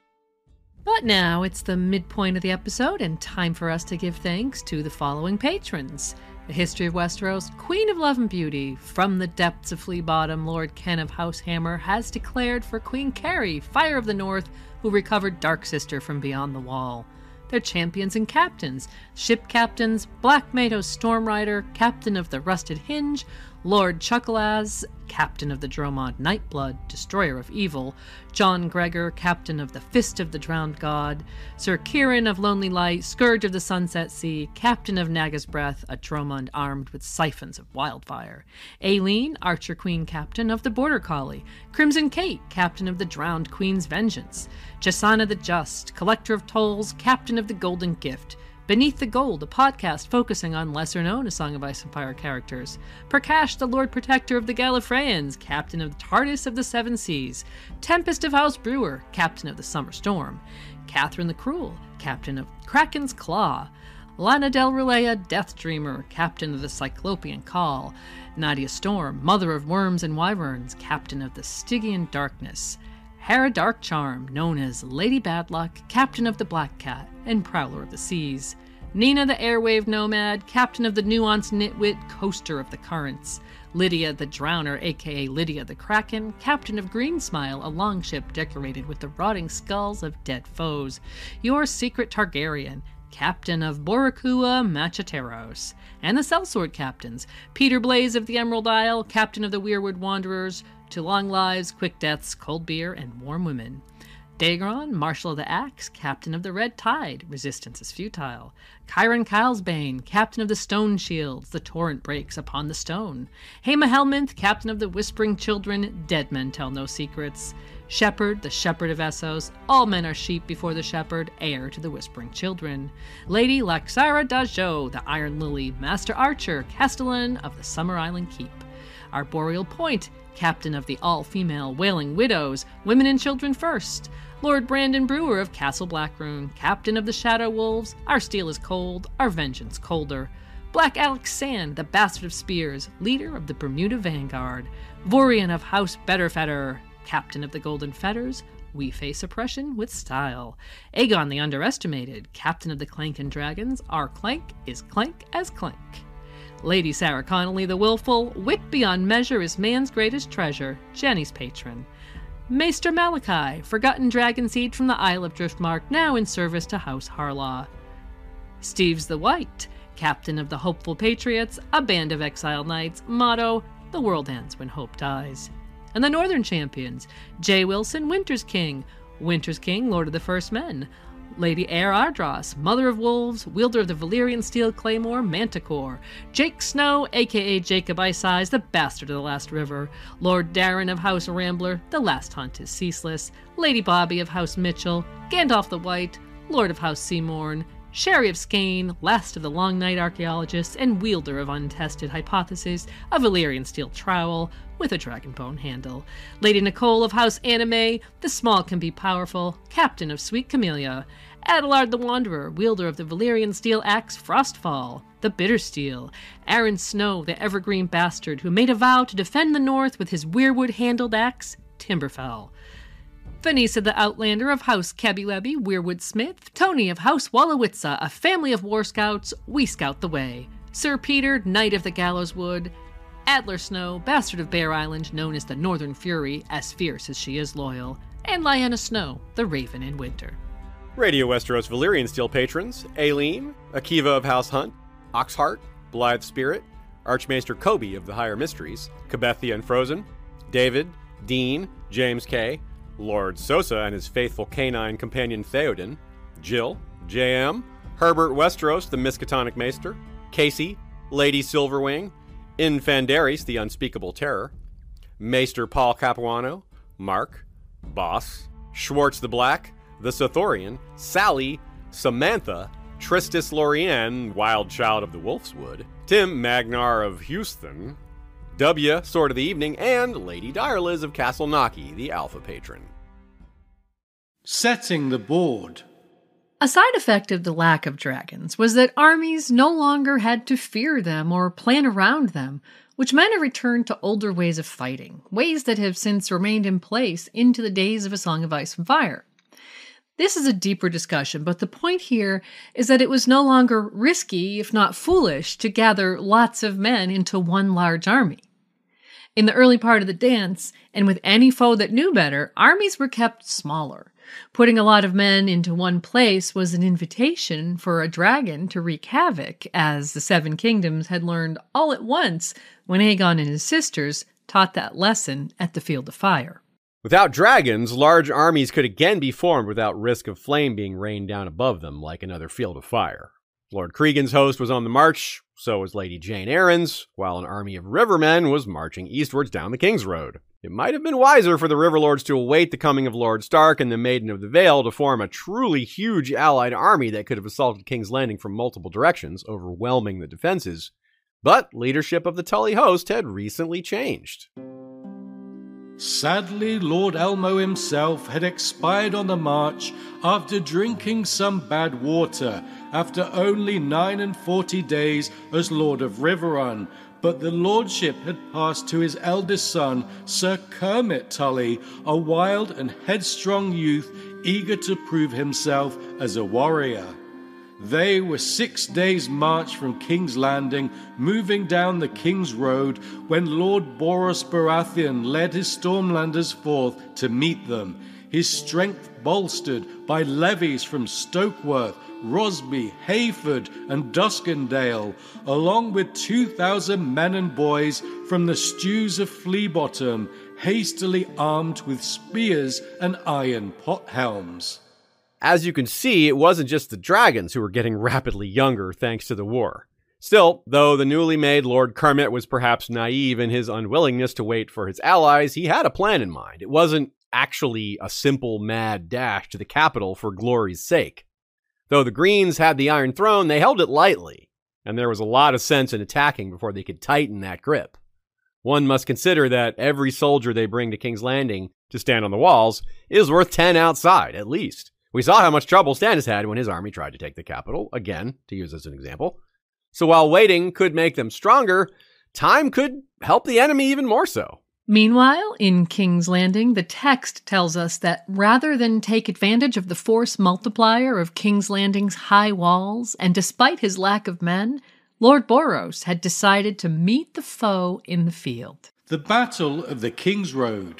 S4: But now it's the midpoint of the episode and time for us to give thanks to the following patrons. The History of Westeros, Queen of Love and Beauty, from the depths of Flea Bottom, Lord Ken of House Hammer has declared for Queen Carrie, Fire of the North, who recovered Dark Sister from beyond the wall. Their champions and captains, ship captains, Black Mado's Storm Rider, captain of the Rusted Hinge, Lord Chuckalaz, captain of the Dromond Nightblood, destroyer of evil, John Gregor, captain of the Fist of the Drowned God, Sir Kieran of Lonely Light, Scourge of the Sunset Sea, captain of Naga's Breath, a Dromond armed with siphons of wildfire, Aileen, Archer Queen, captain of the Border Collie, Crimson Kate, captain of the Drowned Queen's Vengeance, Jasana the Just, collector of tolls, captain of the Golden Gift, Beneath the Gold, a podcast focusing on lesser-known A Song of Ice and Fire characters. Prakash, the Lord Protector of the Gallifreyans, captain of the TARDIS of the Seven Seas. Tempest of House Brewer, captain of the Summer Storm. Catherine the Cruel, captain of Kraken's Claw. Lana Del Rellea, Death Dreamer, captain of the Cyclopean Call. Nadia Storm, mother of worms and wyverns, captain of the Stygian Darkness. Hera Darkcharm, known as Lady Badluck, captain of the Black Cat and Prowler of the Seas. Nina the Airwave Nomad, captain of the Nuanced Nitwit, coaster of the currents. Lydia the Drowner, aka Lydia the Kraken, captain of Greensmile, a longship decorated with the rotting skulls of dead foes. Your secret Targaryen, captain of Borakua Machateros. And the Sellsword captains, Peter Blaze of the Emerald Isle, captain of the Weirwood Wanderers, To Long Lives, Quick Deaths, Cold Beer, and Warm Women. Daegron, Marshal of the Axe, captain of the Red Tide, Resistance is Futile. Chiron Kylesbane, captain of the Stone Shields, The Torrent Breaks Upon the Stone. Haema Helminth, captain of the Whispering Children, Dead Men Tell No Secrets. Shepherd, the Shepherd of Essos, all men are sheep before the shepherd, heir to the Whispering Children. Lady Laxara Dajot, the Iron Lily, Master Archer, Castellan of the Summer Island Keep. Arboreal Point, captain of the all-female Wailing Widows, Women and Children First. Lord Brandon Brewer of Castle Blackroon, captain of the Shadow Wolves, Our Steel is Cold, Our Vengeance Colder. Black Alex Sand, the Bastard of Spears, leader of the Bermuda Vanguard. Vorian of House Betterfetter, captain of the Golden Fetters, We Face Oppression with Style. Aegon the Underestimated, captain of the Clank and Dragons, Our Clank is Clank as Clank. Lady Sarah Connolly the Willful, wit beyond measure is man's greatest treasure, Jenny's patron. Maester Malachi, forgotten dragon seed from the Isle of Driftmark, now in service to House Harlaw. Steves the White, captain of the Hopeful Patriots, a band of exiled knights, motto, the world ends when hope dies. And the Northern Champions, J. Wilson, Winter's King, Lord of the First Men. Lady Air Ardros, Mother of Wolves, wielder of the Valyrian Steel Claymore, Manticore. Jake Snow, a.k.a. Jacob Ice-Eyes, the Bastard of the Last River. Lord Darren of House Rambler, The Last Hunt is Ceaseless. Lady Bobby of House Mitchell, Gandalf the White, Lord of House Seamorn. Sherry of Skane, last of the Long Night archaeologists and wielder of untested hypotheses, a Valyrian steel trowel with a dragonbone handle. Lady Nicole of House Anime, the small can be powerful, captain of Sweet Camellia. Adelard the Wanderer, wielder of the Valyrian steel axe Frostfall, the Bittersteel. Aaron Snow, the evergreen bastard who made a vow to defend the North with his weirwood-handled axe Timberfell. Vanessa the Outlander of House Cabby-Webby, Weirwood Smith. Tony of House Wallowitza, a family of war scouts, we scout the way. Sir Peter, Knight of the Gallows Wood. Adler Snow, Bastard of Bear Island, known as the Northern Fury, as fierce as she is loyal. And Lyanna Snow, the Raven in Winter.
S3: Radio Westeros Valyrian Steel patrons, Aileen, Akiva of House Hunt, Oxheart, Blithe Spirit, Archmaester Kobe of the Higher Mysteries, Cabethia and Frozen, David, Dean, James K., Lord Sosa and his faithful canine companion Theoden, Jill, J.M., Herbert Westeros, the Miskatonic Maester, Casey, Lady Silverwing, Infandaris, the Unspeakable Terror, Maester Paul Capuano, Mark, Boss, Schwartz the Black, the Sothorian, Sally, Samantha, Tristis Lorien, wild child of the Wolfswood, Tim Magnar of Houston, W, Sword of the Evening, and Lady Direliz of Castle Naki, the Alpha Patron.
S2: Setting the board.
S4: A side effect of the lack of dragons was that armies no longer had to fear them or plan around them, which meant a return to older ways of fighting, ways that have since remained in place into the days of A Song of Ice and Fire. This is a deeper discussion, but the point here is that it was no longer risky, if not foolish, to gather lots of men into one large army. In the early part of the dance, and with any foe that knew better, armies were kept smaller. Putting a lot of men into one place was an invitation for a dragon to wreak havoc, as the Seven Kingdoms had learned all at once when Aegon and his sisters taught that lesson at the Field of Fire.
S3: Without dragons, large armies could again be formed without risk of flame being rained down above them like another Field of Fire. Lord Cregan's host was on the march, so was Lady Jane Eyre's, while an army of rivermen was marching eastwards down the King's Road. It might have been wiser for the Riverlords to await the coming of Lord Stark and the Maiden of the Vale to form a truly huge allied army that could have assaulted King's Landing from multiple directions, overwhelming the defenses. But leadership of the Tully host had recently changed.
S2: Sadly, Lord Elmo himself had expired on the march after drinking some bad water, after only 49 days as Lord of Riverrun, but the lordship had passed to his eldest son, Sir Kermit Tully, a wild and headstrong youth eager to prove himself as a warrior. They were 6 days' march from King's Landing, moving down the King's Road, when Lord Boros Baratheon led his Stormlanders forth to meet them, his strength bolstered by levies from Stokeworth, Rosby, Hayford, and Duskendale, along with 2,000 men and boys from the stews of Fleabottom, hastily armed with spears and iron pot-helms.
S3: As you can see, it wasn't just the dragons who were getting rapidly younger thanks to the war. Still, though the newly made Lord Kermit was perhaps naive in his unwillingness to wait for his allies, he had a plan in mind. It wasn't actually a simple mad dash to the capital for glory's sake. Though the Greens had the Iron Throne, they held it lightly, and there was a lot of sense in attacking before they could tighten that grip. One must consider that every soldier they bring to King's Landing to stand on the walls is worth 10 outside, at least. We saw how much trouble Stannis had when his army tried to take the capital, again, to use as an example. So while waiting could make them stronger, time could help the enemy even more so.
S4: Meanwhile, in King's Landing, the text tells us that rather than take advantage of the force multiplier of King's Landing's high walls, and despite his lack of men, Lord Boros had decided to meet the foe in the field.
S2: The Battle of the King's Road.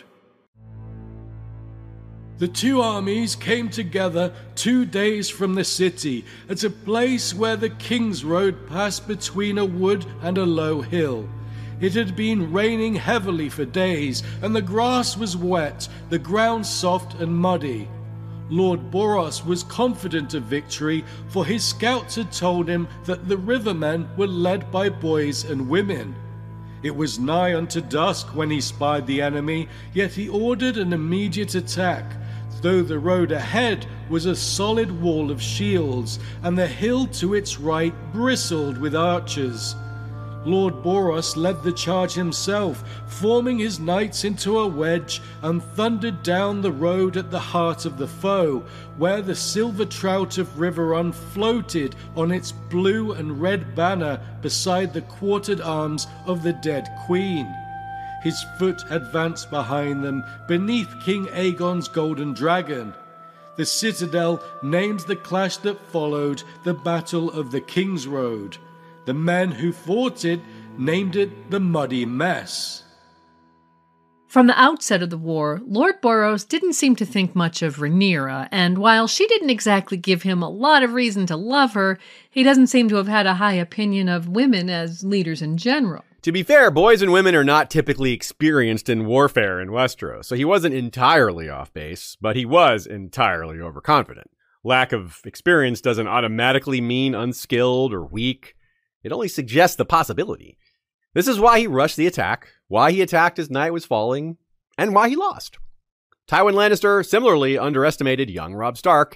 S2: The two armies came together 2 days from the city, at a place where the King's Road passed between a wood and a low hill. It had been raining heavily for days, and the grass was wet, the ground soft and muddy. Lord Boros was confident of victory, for his scouts had told him that the rivermen were led by boys and women. It was nigh unto dusk when he spied the enemy, yet he ordered an immediate attack, though the road ahead was a solid wall of shields, and the hill to its right bristled with archers. Lord Boros led the charge himself, forming his knights into a wedge, and thundered down the road at the heart of the foe, where the silver trout of Riverrun floated on its blue and red banner beside the quartered arms of the dead queen. His foot advanced behind them, beneath King Aegon's golden dragon. The citadel names the clash that followed the Battle of the King's Road. The men who fought it named it the Muddy Mess.
S4: From the outset of the war, Lord Boros didn't seem to think much of Rhaenyra, and while she didn't exactly give him a lot of reason to love her, he doesn't seem to have had a high opinion of women as leaders in general.
S3: To be fair, boys and women are not typically experienced in warfare in Westeros, so he wasn't entirely off base, but he was entirely overconfident. Lack of experience doesn't automatically mean unskilled or weak. It only suggests the possibility. This is why he rushed the attack, why he attacked as night was falling, and why he lost. Tywin Lannister similarly underestimated young Robb Stark,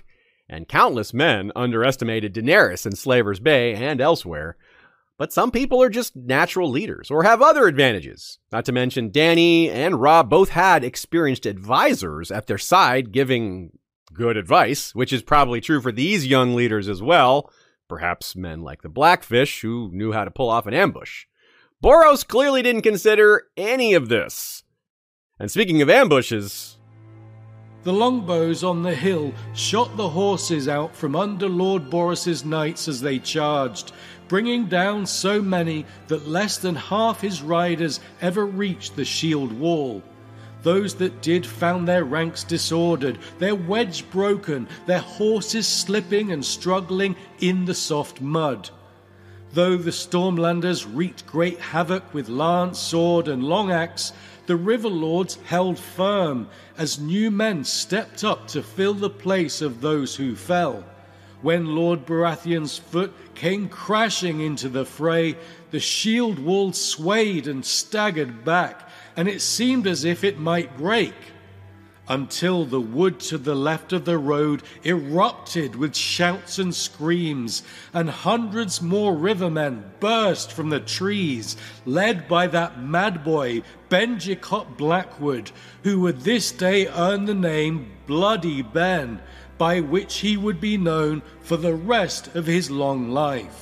S3: and countless men underestimated Daenerys in Slaver's Bay and elsewhere. But some people are just natural leaders or have other advantages. Not to mention Dany and Robb both had experienced advisors at their side giving good advice, which is probably true for these young leaders as well. Perhaps men like the Blackfish who knew how to pull off an ambush. Borros clearly didn't consider any of this. And speaking of ambushes,
S2: the longbows on the hill shot the horses out from under Lord Borros's knights as they charged, bringing down so many that less than half his riders ever reached the shield wall. Those that did found their ranks disordered, their wedge broken, their horses slipping and struggling in the soft mud. Though the Stormlanders wreaked great havoc with lance, sword, and long axe, the River Lords held firm as new men stepped up to fill the place of those who fell. When Lord Baratheon's foot came crashing into the fray, the shield wall swayed and staggered back, and it seemed as if it might break, until the wood to the left of the road erupted with shouts and screams, and hundreds more rivermen burst from the trees, led by that mad boy Benjicot Blackwood, who would this day earn the name Bloody Ben, by which he would be known for the rest of his long life.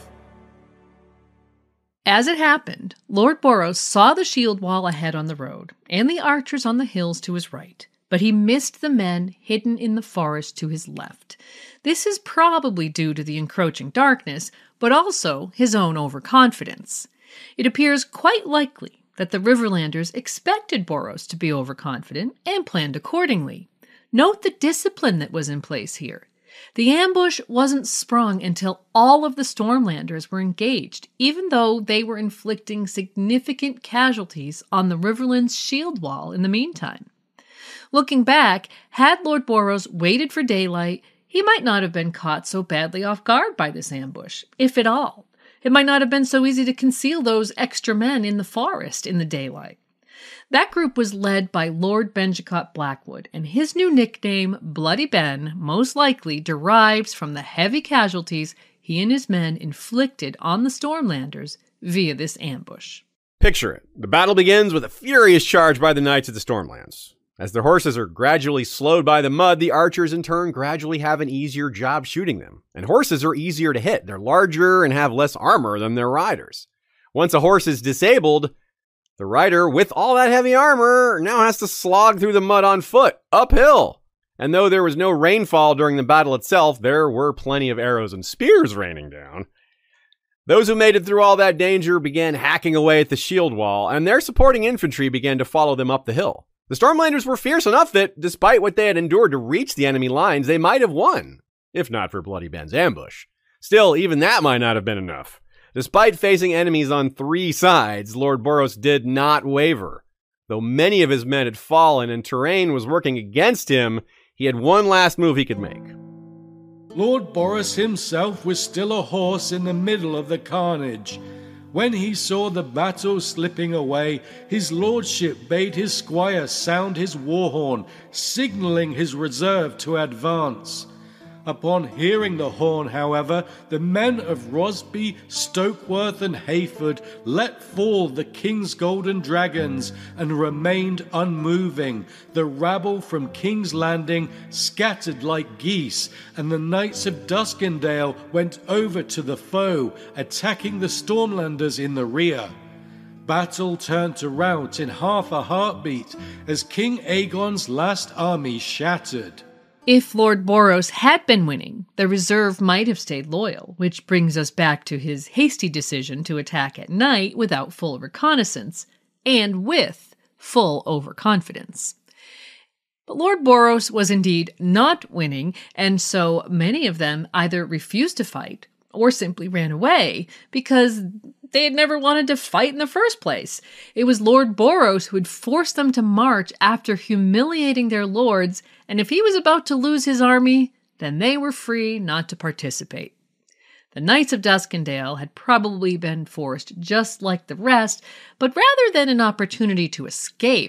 S4: As it happened, Lord Borros saw the shield wall ahead on the road, and the archers on the hills to his right, but he missed the men hidden in the forest to his left. This is probably due to the encroaching darkness, but also his own overconfidence. It appears quite likely that the Riverlanders expected Borros to be overconfident and planned accordingly. Note the discipline that was in place here. The ambush wasn't sprung until all of the Stormlanders were engaged, even though they were inflicting significant casualties on the Riverlands' shield wall in the meantime. Looking back, had Lord Borros waited for daylight, he might not have been caught so badly off guard by this ambush, if at all. It might not have been so easy to conceal those extra men in the forest in the daylight. That group was led by Lord Benjicot Blackwood, and his new nickname, Bloody Ben, most likely derives from the heavy casualties he and his men inflicted on the Stormlanders via this ambush.
S3: picture it. The battle begins with a furious charge by the knights of the Stormlands. As their horses are gradually slowed by the mud, the archers in turn gradually have an easier job shooting them. And horses are easier to hit. They're larger and have less armor than their riders. Once a horse is disabled, the rider, with all that heavy armor, now has to slog through the mud on foot, uphill. And though there was no rainfall during the battle itself, there were plenty of arrows and spears raining down. Those who made it through all that danger began hacking away at the shield wall, and their supporting infantry began to follow them up the hill. The Stormlanders were fierce enough that, despite what they had endured to reach the enemy lines, they might have won, if not for Bloody Ben's ambush. Still, even that might not have been enough. Despite facing enemies on 3 sides, Lord Borros did not waver. Though many of his men had fallen and terrain was working against him, he had one last move he could make.
S2: Lord Borros himself was still a horse in the middle of the carnage. When he saw the battle slipping away, his lordship bade his squire sound his war horn, signaling his reserve to advance. Upon hearing the horn, however, the men of Rosby, Stokeworth, and Hayford let fall the king's golden dragons and remained unmoving. The rabble from King's Landing scattered like geese, and the knights of Duskendale went over to the foe, attacking the Stormlanders in the rear. Battle turned to rout in half a heartbeat as King Aegon's last army shattered.
S4: If Lord Borros had been winning, the reserve might have stayed loyal, which brings us back to his hasty decision to attack at night without full reconnaissance, and with full overconfidence. But Lord Borros was indeed not winning, and so many of them either refused to fight or simply ran away because they had never wanted to fight in the first place. It was Lord Borros who had forced them to march after humiliating their lords, and if he was about to lose his army, then they were free not to participate. The Knights of Duskendale had probably been forced just like the rest, but rather than an opportunity to escape,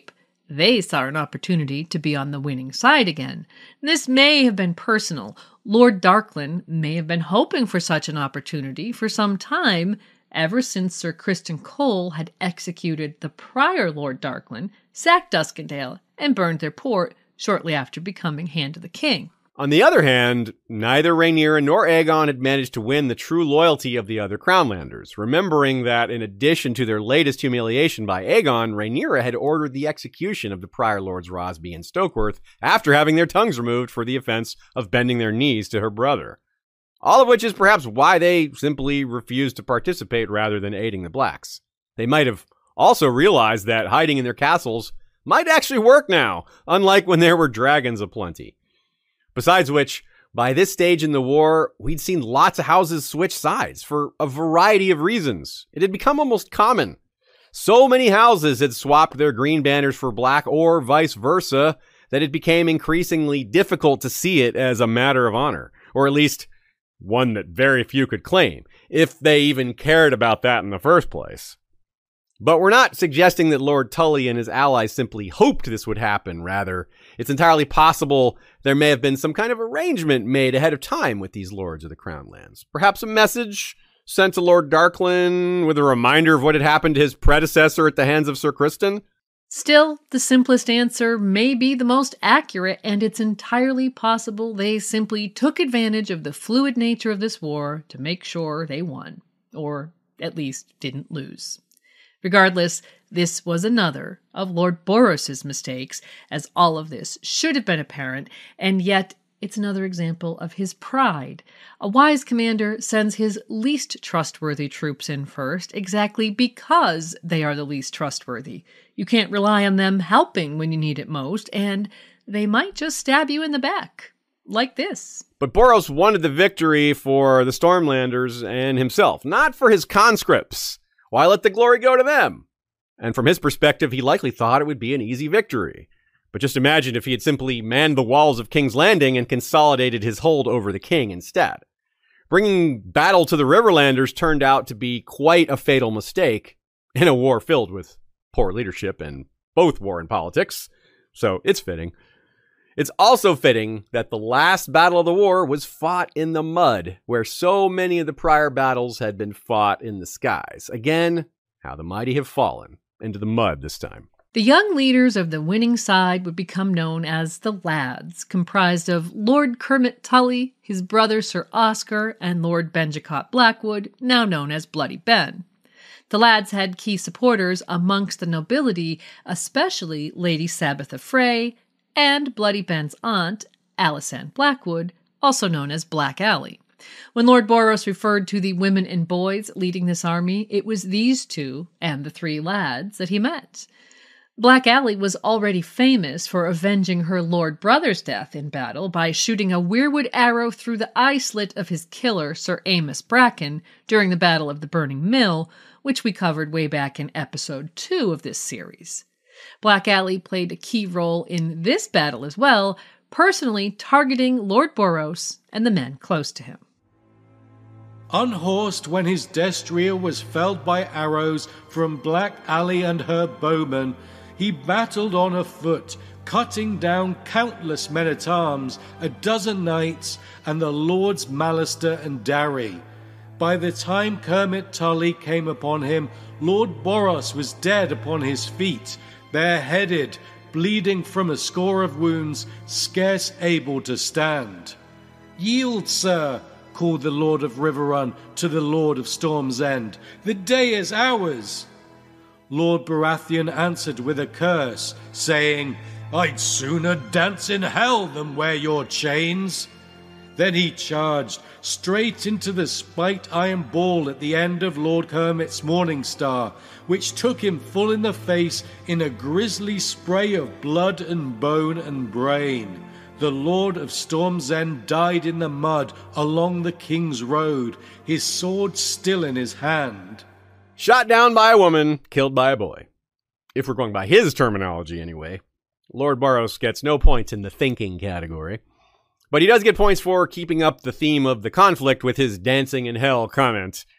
S4: They saw an opportunity to be on the winning side again. This may have been personal. Lord Darkland may have been hoping for such an opportunity for some time, ever since Sir Criston Cole had executed the prior Lord Darkland, sacked Duskendale, and burned their port shortly after becoming Hand of the King.
S3: On the other hand, neither Rhaenyra nor Aegon had managed to win the true loyalty of the other Crownlanders, remembering that in addition to their latest humiliation by Aegon, Rhaenyra had ordered the execution of the prior Lords Rosby and Stokeworth after having their tongues removed for the offense of bending their knees to her brother. All of which is perhaps why they simply refused to participate rather than aiding the Blacks. They might have also realized that hiding in their castles might actually work now, unlike when there were dragons aplenty. Besides which, by this stage in the war, we'd seen lots of houses switch sides for a variety of reasons. It had become almost common. So many houses had swapped their green banners for black or vice versa that it became increasingly difficult to see it as a matter of honor, or at least one that very few could claim, if they even cared about that in the first place. But we're not suggesting that Lord Tully and his allies simply hoped this would happen. Rather, it's entirely possible there may have been some kind of arrangement made ahead of time with these lords of the Crown Lands. Perhaps a message sent to Lord Darkland with a reminder of what had happened to his predecessor at the hands of Sir Criston?
S4: Still, the simplest answer may be the most accurate, and it's entirely possible they simply took advantage of the fluid nature of this war to make sure they won, or at least didn't lose. Regardless, this was another of Lord Borros's mistakes, as all of this should have been apparent, and yet it's another example of his pride. A wise commander sends his least trustworthy troops in first, exactly because they are the least trustworthy. You can't rely on them helping when you need it most, and they might just stab you in the back, like this.
S3: But Borros wanted the victory for the Stormlanders and himself, not for his conscripts. Why let the glory go to them? And from his perspective, he likely thought it would be an easy victory. But just imagine if he had simply manned the walls of King's Landing and consolidated his hold over the king instead. Bringing battle to the Riverlanders turned out to be quite a fatal mistake in a war filled with poor leadership and both war and politics. So it's fitting. It's also fitting that the last battle of the war was fought in the mud, where so many of the prior battles had been fought in the skies. Again, how the mighty have fallen into the mud this time.
S4: The young leaders of the winning side would become known as the Lads, comprised of Lord Kermit Tully, his brother Sir Oscar, and Lord Benjicott Blackwood, now known as Bloody Ben. The Lads had key supporters amongst the nobility, especially Lady Sabitha Frey, and Bloody Ben's aunt, Alysanne Blackwood, also known as Black Aly. When Lord Borros referred to the women and boys leading this army, it was these two and the three lads that he meant. Black Aly was already famous for avenging her lord brother's death in battle by shooting a weirwood arrow through the eye slit of his killer, Sir Amos Bracken, during the Battle of the Burning Mill, which we covered way back in episode 2 of this series. Black Aly played a key role in this battle as well, personally targeting Lord Borros and the men close to him.
S2: Unhorsed when his destrier was felled by arrows from Black Aly and her bowmen, he battled on afoot, cutting down countless men-at-arms, a dozen knights, and the Lords Mallister and Darry. By the time Kermit Tully came upon him, Lord Borros was dead upon his feet, bareheaded, bleeding from a score of wounds, scarce able to stand. "Yield, sir," called the Lord of Riverrun to the Lord of Storm's End. "The day is ours." Lord Baratheon answered with a curse, saying, "I'd sooner dance in hell than wear your chains." Then he charged straight into the spiked iron ball at the end of Lord Kermit's Morning Star, which took him full in the face in a grisly spray of blood and bone and brain. The Lord of Storm's End died in the mud along the King's Road, his sword still in his hand.
S3: Shot down by a woman, killed by a boy. If we're going by his terminology anyway. Lord Borros gets no points in the thinking category. But he does get points for keeping up the theme of the conflict with his dancing in hell comment.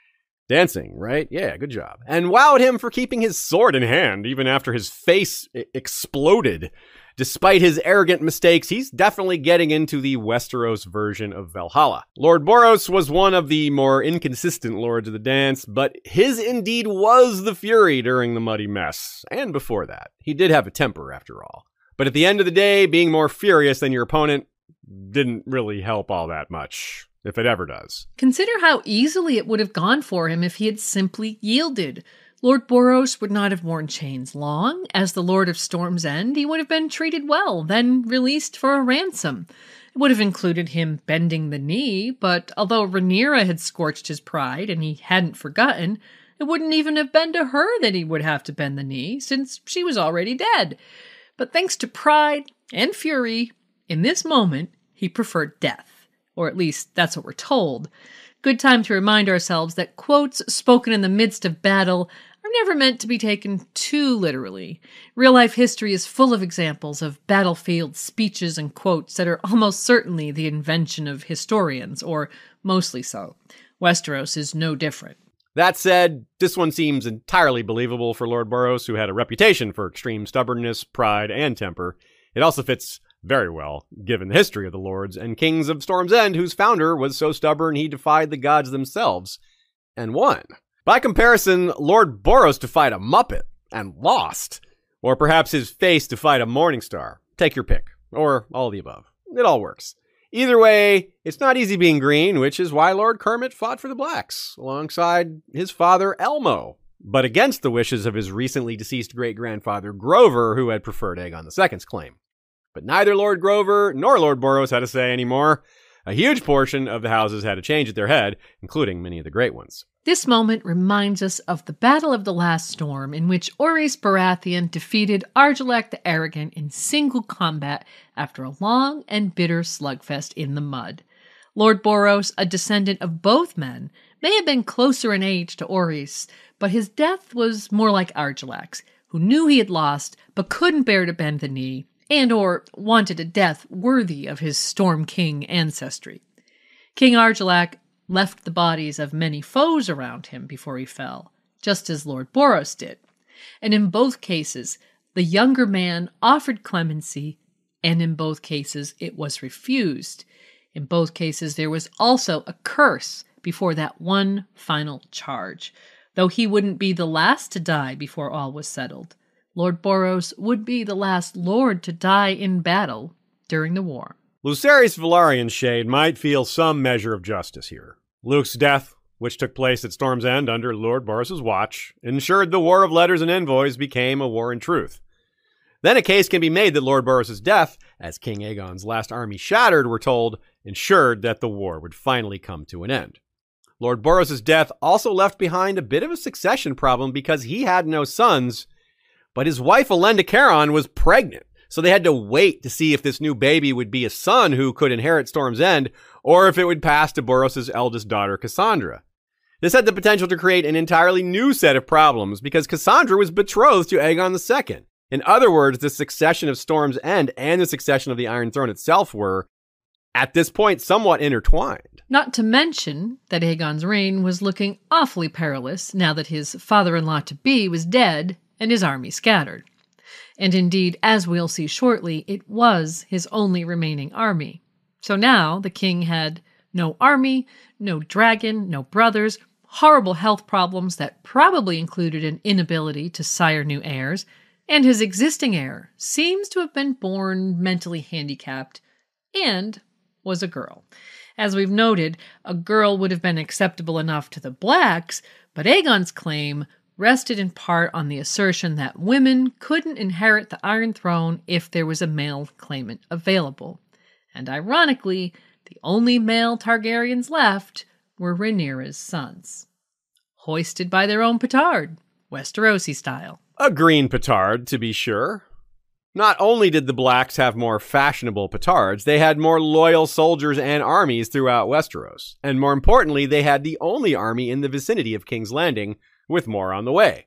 S3: Dancing, right? Yeah, good job. And wowed him for keeping his sword in hand, even after his face exploded. Despite his arrogant mistakes, he's definitely getting into the Westeros version of Valhalla. Lord Boros was one of the more inconsistent lords of the dance, but his indeed was the fury during the muddy mess. And before that, he did have a temper after all. But at the end of the day, being more furious than your opponent didn't really help all that much. If it ever does.
S4: Consider how easily it would have gone for him if he had simply yielded. Lord Boros would not have worn chains long. As the Lord of Storm's End, he would have been treated well, then released for a ransom. It would have included him bending the knee, but although Rhaenyra had scorched his pride and he hadn't forgotten, it wouldn't even have been to her that he would have to bend the knee, since she was already dead. But thanks to pride and fury, in this moment, he preferred death. Or at least that's what we're told. Good time to remind ourselves that quotes spoken in the midst of battle are never meant to be taken too literally. Real-life history is full of examples of battlefield speeches and quotes that are almost certainly the invention of historians, or mostly so. Westeros is no different.
S3: That said, this one seems entirely believable for Lord Boros, who had a reputation for extreme stubbornness, pride, and temper. It also fits very well, given the history of the lords and kings of Storm's End, whose founder was so stubborn he defied the gods themselves, and won. By comparison, Lord Boros defied a Muppet, and lost. Or perhaps his face defied a Morningstar. Take your pick. Or all of the above. It all works. Either way, it's not easy being green, which is why Lord Kermit fought for the Blacks, alongside his father Elmo, but against the wishes of his recently deceased great-grandfather Grover, who had preferred Aegon II's claim. But neither Lord Grover nor Lord Boros had a say anymore. A huge portion of the houses had a change at their head, including many of the great ones.
S4: This moment reminds us of the Battle of the Last Storm, in which Orys Baratheon defeated Argilac the Arrogant in single combat after a long and bitter slugfest in the mud. Lord Boros, a descendant of both men, may have been closer in age to Orys, but his death was more like Argilac's, who knew he had lost but couldn't bear to bend the knee, and or wanted a death worthy of his Storm King ancestry. King Argilac left the bodies of many foes around him before he fell, just as Lord Boros did. And in both cases, the younger man offered clemency, and in both cases it was refused. In both cases there was also a curse before that one final charge. Though he wouldn't be the last to die before all was settled, Lord Boros would be the last lord to die in battle during the war.
S3: Lucerys Velaryon shade might feel some measure of justice here. Luke's death, which took place at Storm's End under Lord Boros' watch, ensured the War of Letters and Envoys became a war in truth. Then a case can be made that Lord Boros' death, as King Aegon's last army shattered, we're told, ensured that the war would finally come to an end. Lord Boros' death also left behind a bit of a succession problem because he had no sons, but his wife Elenda Caron was pregnant, so they had to wait to see if this new baby would be a son who could inherit Storm's End, or if it would pass to Boros' eldest daughter, Cassandra. This had the potential to create an entirely new set of problems because Cassandra was betrothed to Aegon II. In other words, the succession of Storm's End and the succession of the Iron Throne itself were, at this point, somewhat intertwined.
S4: Not to mention that Aegon's reign was looking awfully perilous now that his father-in-law-to-be was dead and his army scattered. And indeed, as we'll see shortly, it was his only remaining army. So now the king had no army, no dragon, no brothers, horrible health problems that probably included an inability to sire new heirs, and his existing heir seems to have been born mentally handicapped and was a girl. As we've noted, a girl would have been acceptable enough to the Blacks, but Aegon's claim rested in part on the assertion that women couldn't inherit the Iron Throne if there was a male claimant available. And ironically, the only male Targaryens left were Rhaenyra's sons. Hoisted by their own petard, Westerosi style.
S3: A green petard, to be sure. Not only did the Blacks have more fashionable petards, they had more loyal soldiers and armies throughout Westeros. And more importantly, they had the only army in the vicinity of King's Landing, with more on the way.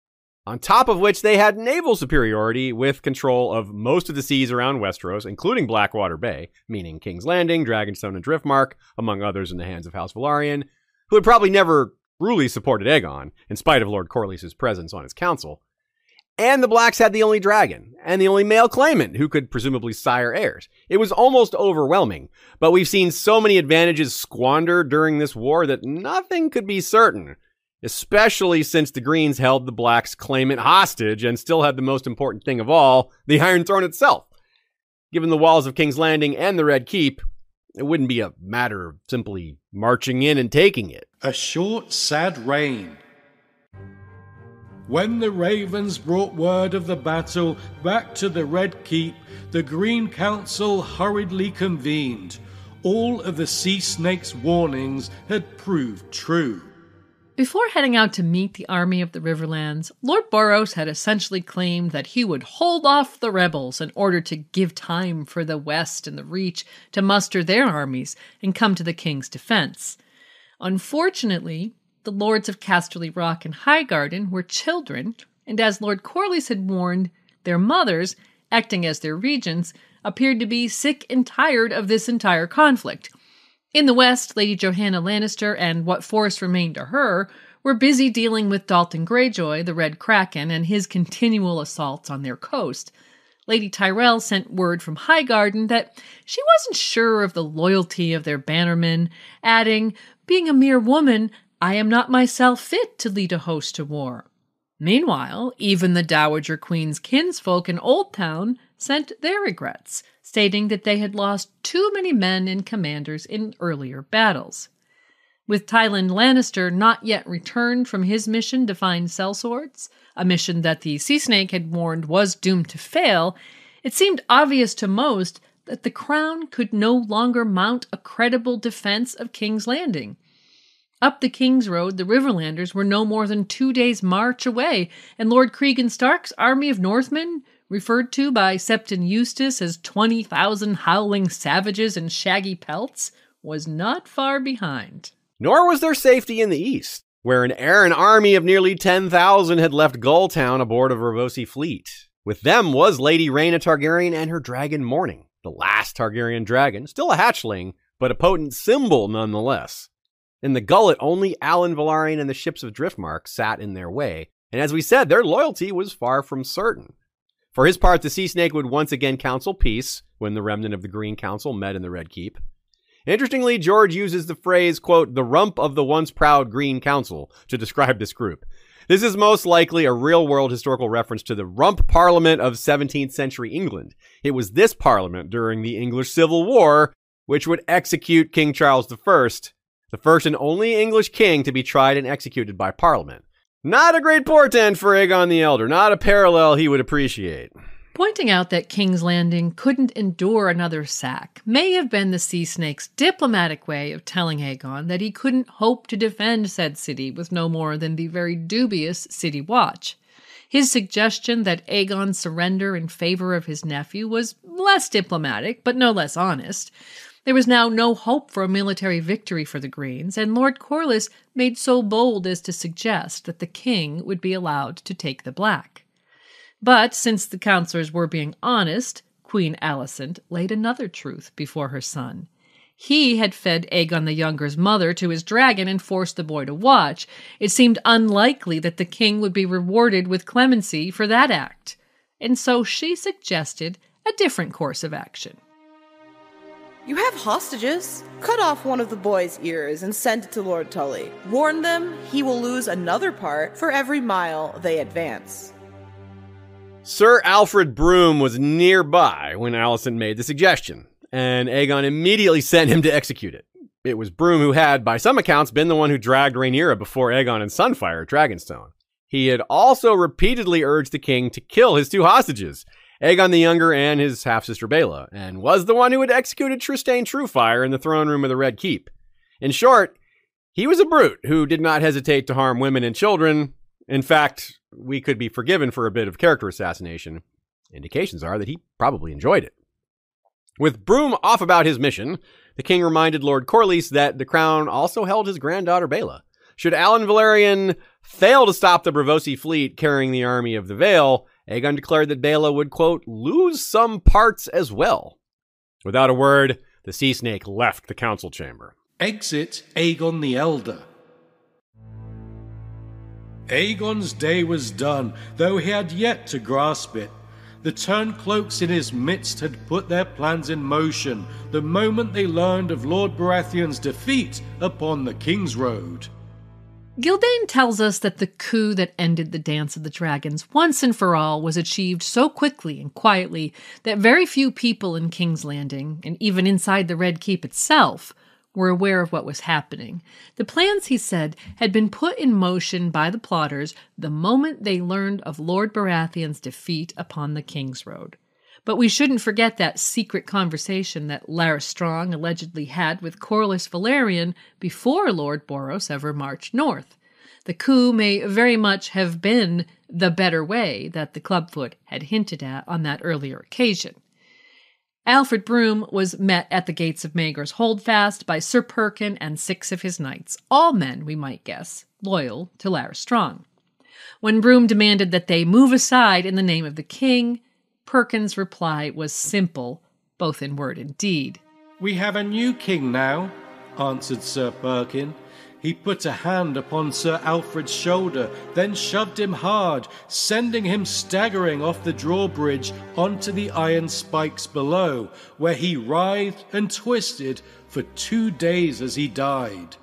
S3: On top of which, they had naval superiority with control of most of the seas around Westeros, including Blackwater Bay, meaning King's Landing, Dragonstone, and Driftmark, among others in the hands of House Velaryon, who would probably never truly supported Aegon, in spite of Lord Corlys's presence on his council. And the Blacks had the only dragon, and the only male claimant who could presumably sire heirs. It was almost overwhelming, but we've seen so many advantages squandered during this war that nothing could be certain, especially since the Greens held the Blacks' claimant hostage and still had the most important thing of all, the Iron Throne itself. Given the walls of King's Landing and the Red Keep, it wouldn't be a matter of simply marching in and taking it.
S2: A short, sad reign. When the Ravens brought word of the battle back to the Red Keep, the Green Council hurriedly convened. All of the Sea Snake's warnings had proved true.
S4: Before heading out to meet the army of the Riverlands, Lord Boros had essentially claimed that he would hold off the rebels in order to give time for the West and the Reach to muster their armies and come to the king's defense. Unfortunately, the lords of Casterly Rock and Highgarden were children, and as Lord Corlys had warned, their mothers, acting as their regents, appeared to be sick and tired of this entire conflict. In the West, Lady Johanna Lannister and what force remained to her were busy dealing with Dalton Greyjoy, the Red Kraken, and his continual assaults on their coast. Lady Tyrell sent word from Highgarden that she wasn't sure of the loyalty of their bannermen, adding, "Being a mere woman, I am not myself fit to lead a host to war." Meanwhile, even the Dowager Queen's kinsfolk in Oldtown sent their regrets, stating that they had lost too many men and commanders in earlier battles. With Tywin Lannister not yet returned from his mission to find sellswords, a mission that the Sea Snake had warned was doomed to fail, it seemed obvious to most that the Crown could no longer mount a credible defense of King's Landing. Up the King's Road, the Riverlanders were no more than 2 days' march away, and Lord Cregan Stark's army of Northmen, referred to by Septon Eustace as 20,000 howling savages in shaggy pelts, was not far behind.
S3: Nor was there safety in the east, where an Arryn army of nearly 10,000 had left Gulltown aboard a Revosi fleet. With them was Lady Rhaena Targaryen and her dragon Morning, the last Targaryen dragon, still a hatchling, but a potent symbol nonetheless. In the Gullet, only Alan Velaryon and the ships of Driftmark sat in their way, and as we said, their loyalty was far from certain. For his part, the Sea Snake would once again counsel peace when the remnant of the Green Council met in the Red Keep. Interestingly, George uses the phrase, quote, "the rump of the once proud Green Council" to describe this group. This is most likely a real-world historical reference to the Rump Parliament of 17th century England. It was this parliament during the English Civil War which would execute King Charles I, the first and only English king to be tried and executed by Parliament. Not a great portent for Aegon the Elder, not a parallel he would appreciate.
S4: Pointing out that King's Landing couldn't endure another sack may have been the Sea Snake's diplomatic way of telling Aegon that he couldn't hope to defend said city with no more than the very dubious City Watch. His suggestion that Aegon surrender in favor of his nephew was less diplomatic, but no less honest. There was now no hope for a military victory for the Greens, and Lord Corlys made so bold as to suggest that the king would be allowed to take the Black. But since the councillors were being honest, Queen Alicent laid another truth before her son. He had fed Aegon the Younger's mother to his dragon and forced the boy to watch. It seemed unlikely that the king would be rewarded with clemency for that act, and so she suggested a different course of action.
S5: "You have hostages. Cut off one of the boy's ears and send it to Lord Tully. Warn them he will lose another part for every mile they advance."
S3: Sir Alfred Broom was nearby when Alicent made the suggestion, and Aegon immediately sent him to execute it. It was Broom who had, by some accounts, been the one who dragged Rhaenyra before Aegon and Sunfire at Dragonstone. He had also repeatedly urged the king to kill his two hostages, Aegon the Younger and his half-sister Baela, and was the one who had executed Trystane Truefire in the throne room of the Red Keep. In short, he was a brute who did not hesitate to harm women and children. In fact, we could be forgiven for a bit of character assassination. Indications are that he probably enjoyed it. With Broom off about his mission, the king reminded Lord Corlys that the crown also held his granddaughter Baela. Should Alan Velaryon fail to stop the Braavosi fleet carrying the army of the Vale, Aegon declared that Baela would, quote, lose some parts as well. Without a word, the Sea Snake left the council chamber.
S2: Exit Aegon the Elder. Aegon's day was done, though he had yet to grasp it. The turncloaks in his midst had put their plans in motion the moment they learned of Lord Baratheon's defeat upon the King's Road.
S4: Gildayn tells us that the coup that ended the Dance of the Dragons once and for all was achieved so quickly and quietly that very few people in King's Landing, and even inside the Red Keep itself, were aware of what was happening. The plans, he said, had been put in motion by the plotters the moment they learned of Lord Baratheon's defeat upon the King's Road. But we shouldn't forget that secret conversation that Larys Strong allegedly had with Corlys Velaryon before Lord Boros ever marched north. The coup may very much have been the better way that the Clubfoot had hinted at on that earlier occasion. Alfred Broom was met at the gates of Maegor's Holdfast by Sir Perkin and 6 of his knights, all men, we might guess, loyal to Larys Strong. When Broom demanded that they move aside in the name of the king, Perkin's reply was simple, both in word and deed.
S2: "We have a new king now," answered Sir Perkin. He put a hand upon Sir Alfred's shoulder, then shoved him hard, sending him staggering off the drawbridge onto the iron spikes below, where he writhed and twisted for 2 days as he died.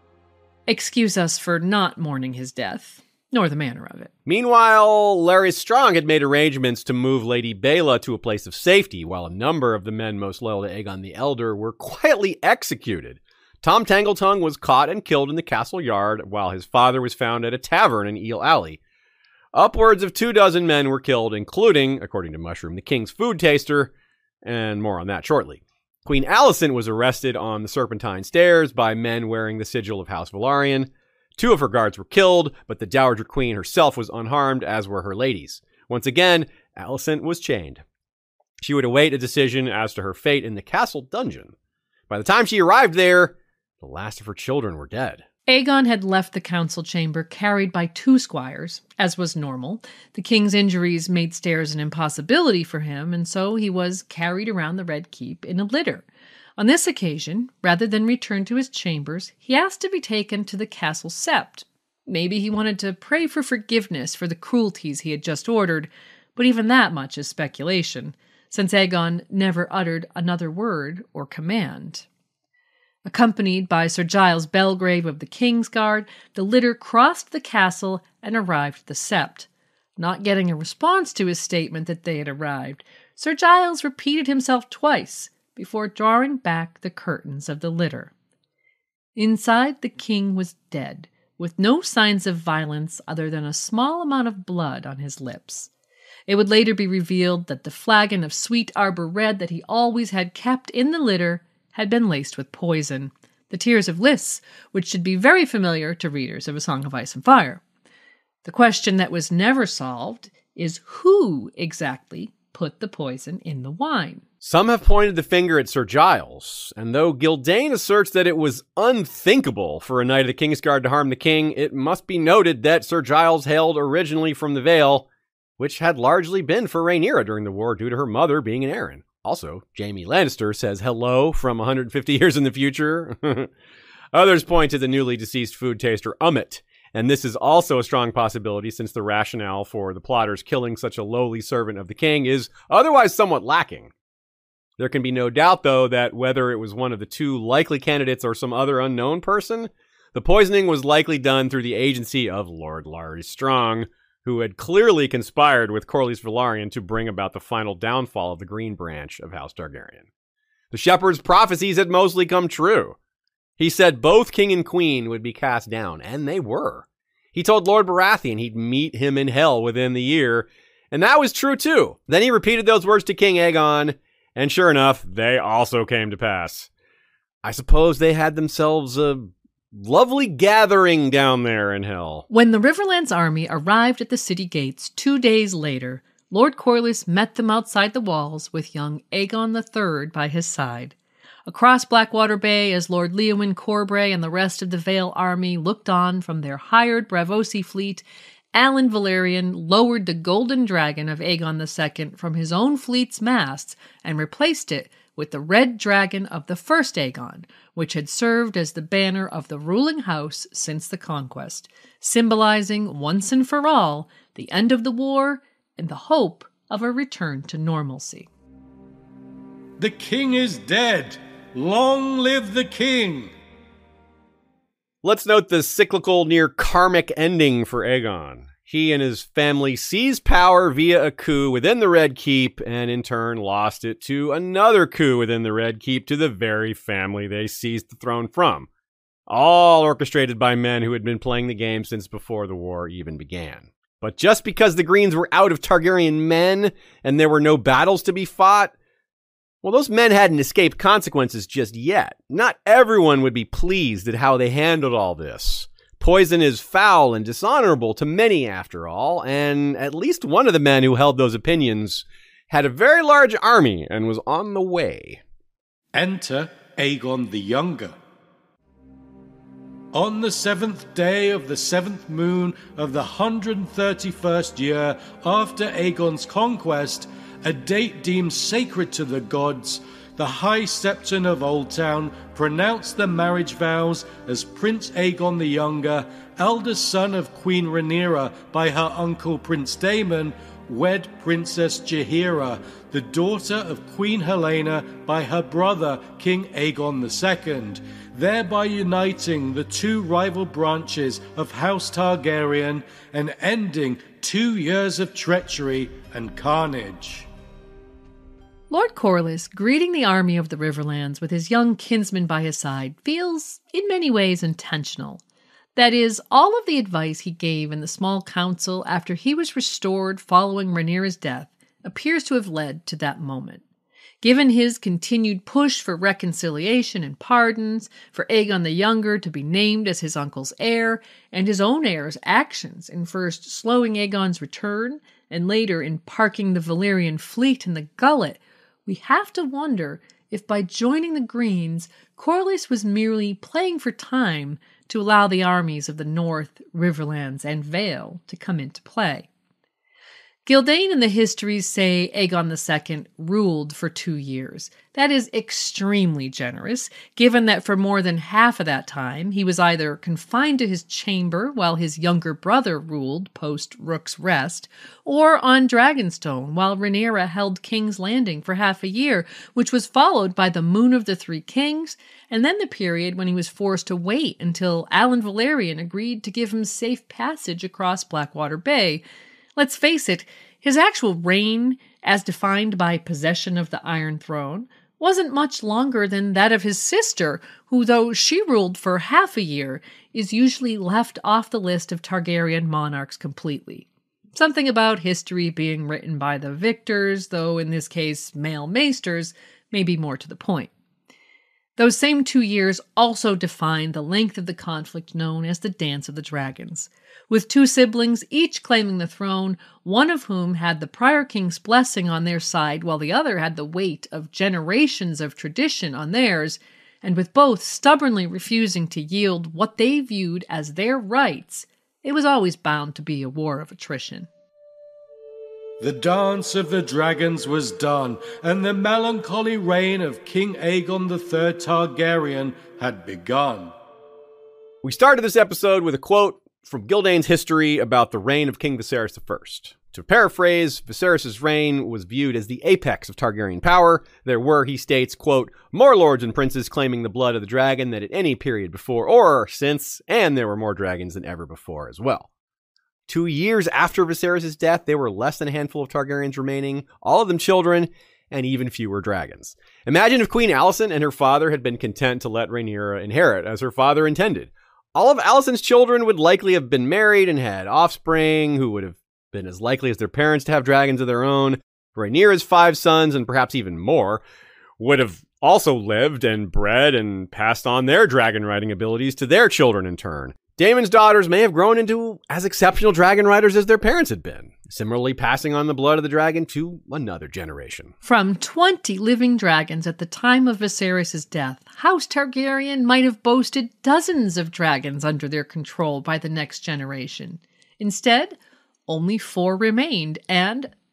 S4: Excuse us for not mourning his death, nor the manner of it.
S3: Meanwhile, Larys Strong had made arrangements to move Lady Baela to a place of safety, while a number of the men most loyal to Aegon the Elder were quietly executed. Tom Tangletongue was caught and killed in the castle yard, while his father was found at a tavern in Eel Alley. Upwards of 24 men were killed, including, according to Mushroom, the king's food taster, and more on that shortly. Queen Alicent was arrested on the Serpentine Stairs by men wearing the sigil of House Velaryon. 2 of her guards were killed, but the Dowager Queen herself was unharmed, as were her ladies. Once again, Alicent was chained. She would await a decision as to her fate in the castle dungeon. By the time she arrived there, the last of her children were dead.
S4: Aegon had left the council chamber carried by 2 squires, as was normal. The king's injuries made stairs an impossibility for him, and so he was carried around the Red Keep in a litter. On this occasion, rather than return to his chambers, he asked to be taken to the castle sept. Maybe he wanted to pray for forgiveness for the cruelties he had just ordered, but even that much is speculation, since Aegon never uttered another word or command. Accompanied by Sir Giles Belgrave of the Kingsguard, the litter crossed the castle and arrived at the sept. Not getting a response to his statement that they had arrived, Sir Giles repeated himself twice before drawing back the curtains of the litter. Inside, the king was dead, with no signs of violence other than a small amount of blood on his lips. It would later be revealed that the flagon of Sweet Arbor Red that he always had kept in the litter had been laced with poison, the Tears of Lys, which should be very familiar to readers of A Song of Ice and Fire. The question that was never solved is who exactly put the poison in the wine.
S3: Some have pointed the finger at Sir Giles, and though Gildayn asserts that it was unthinkable for a knight of the Kingsguard to harm the king, it must be noted that Sir Giles hailed originally from the Vale, which had largely been for Rhaenyra during the war due to her mother being an Arryn. Also, Jaime Lannister says hello from 150 years in the future. Others point to the newly deceased food taster Ummet, and this is also a strong possibility since the rationale for the plotters killing such a lowly servant of the king is otherwise somewhat lacking. There can be no doubt, though, that whether it was one of the 2 likely candidates or some other unknown person, the poisoning was likely done through the agency of Lord Larys Strong, who had clearly conspired with Corlys Velaryon to bring about the final downfall of the Green Branch of House Targaryen. The shepherd's prophecies had mostly come true. He said both king and queen would be cast down, and they were. He told Lord Baratheon he'd meet him in hell within the year, and that was true too. Then he repeated those words to King Aegon, and sure enough, they also came to pass. I suppose they had themselves a lovely gathering down there in hell.
S4: When the Riverlands army arrived at the city gates 2 days later, Lord Corlys met them outside the walls with young Aegon III by his side. Across Blackwater Bay, as Lord Leowyn Corbray and the rest of the Vale army looked on from their hired Braavosi fleet, Alan Velaryon lowered the golden dragon of Aegon II from his own fleet's masts and replaced it with the red dragon of the first Aegon, which had served as the banner of the ruling house since the conquest, symbolizing once and for all the end of the war and the hope of a return to normalcy.
S2: The king is dead! Long live the king!
S3: Let's note the cyclical, near karmic ending for Aegon. He and his family seized power via a coup within the Red Keep, and in turn lost it to another coup within the Red Keep to the very family they seized the throne from. All orchestrated by men who had been playing the game since before the war even began. But just because the Greens were out of Targaryen men, and there were no battles to be fought, well, those men hadn't escaped consequences just yet. Not everyone would be pleased at how they handled all this. Poison is foul and dishonorable to many, after all, and at least one of the men who held those opinions had a very large army and was on the way.
S2: Enter Aegon the Younger. On the 7th day of the 7th moon of the 131st year after Aegon's conquest, a date deemed sacred to the gods, the High Septon of Oldtown pronounced the marriage vows as Prince Aegon the Younger, eldest son of Queen Rhaenyra by her uncle Prince Daemon, wed Princess Jaehaera, the daughter of Queen Helaena by her brother King Aegon II, thereby uniting the two rival branches of House Targaryen and ending 2 years of treachery and carnage.
S4: Lord Corlys, greeting the army of the Riverlands with his young kinsman by his side, feels in many ways intentional. That is, all of the advice he gave in the small council after he was restored following Rhaenyra's death appears to have led to that moment. Given his continued push for reconciliation and pardons, for Aegon the Younger to be named as his uncle's heir, and his own heir's actions in first slowing Aegon's return and later in parking the Valyrian fleet in the Gullet, we have to wonder if by joining the Greens, Corlys was merely playing for time to allow the armies of the North, Riverlands, and Vale to come into play. Gildain and the histories say Aegon II ruled for 2 years. That is extremely generous, given that for more than half of that time he was either confined to his chamber while his younger brother ruled post-Rook's Rest, or on Dragonstone while Rhaenyra held King's Landing for half a year, which was followed by the Moon of the Three Kings, and then the period when he was forced to wait until Alan Velaryon agreed to give him safe passage across Blackwater Bay. Let's face it, his actual reign, as defined by possession of the Iron Throne, wasn't much longer than that of his sister, who, though she ruled for half a year, is usually left off the list of Targaryen monarchs completely. Something about history being written by the victors, though in this case male maesters, may be more to the point. Those same 2 years also define the length of the conflict known as the Dance of the Dragons, with two siblings each claiming the throne, one of whom had the prior king's blessing on their side while the other had the weight of generations of tradition on theirs, and with both stubbornly refusing to yield what they viewed as their rights, it was always bound to be a war of attrition.
S2: The dance of the dragons was done, and the melancholy reign of King Aegon III Targaryen had begun.
S3: We started this episode with a quote from Gildain's history about the reign of King Viserys I. To paraphrase, Viserys' reign was viewed as the apex of Targaryen power. There were, he states, quote, more lords and princes claiming the blood of the dragon than at any period before or since, and there were more dragons than ever before as well. 2 years after Viserys' death, there were less than a handful of Targaryens remaining, all of them children, and even fewer dragons. Imagine if Queen Alicent and her father had been content to let Rhaenyra inherit as her father intended. All of Alicent's children would likely have been married and had offspring who would have been as likely as their parents to have dragons of their own. Rhaenyra's 5 sons, and perhaps even more, would have also lived and bred and passed on their dragon riding abilities to their children in turn. Daemon's daughters may have grown into as exceptional dragon riders as their parents had been, similarly passing on the blood of the dragon to another generation.
S4: From 20 living dragons at the time of Viserys' death, House Targaryen might have boasted dozens of dragons under their control by the next generation. Instead, only 4 remained, and,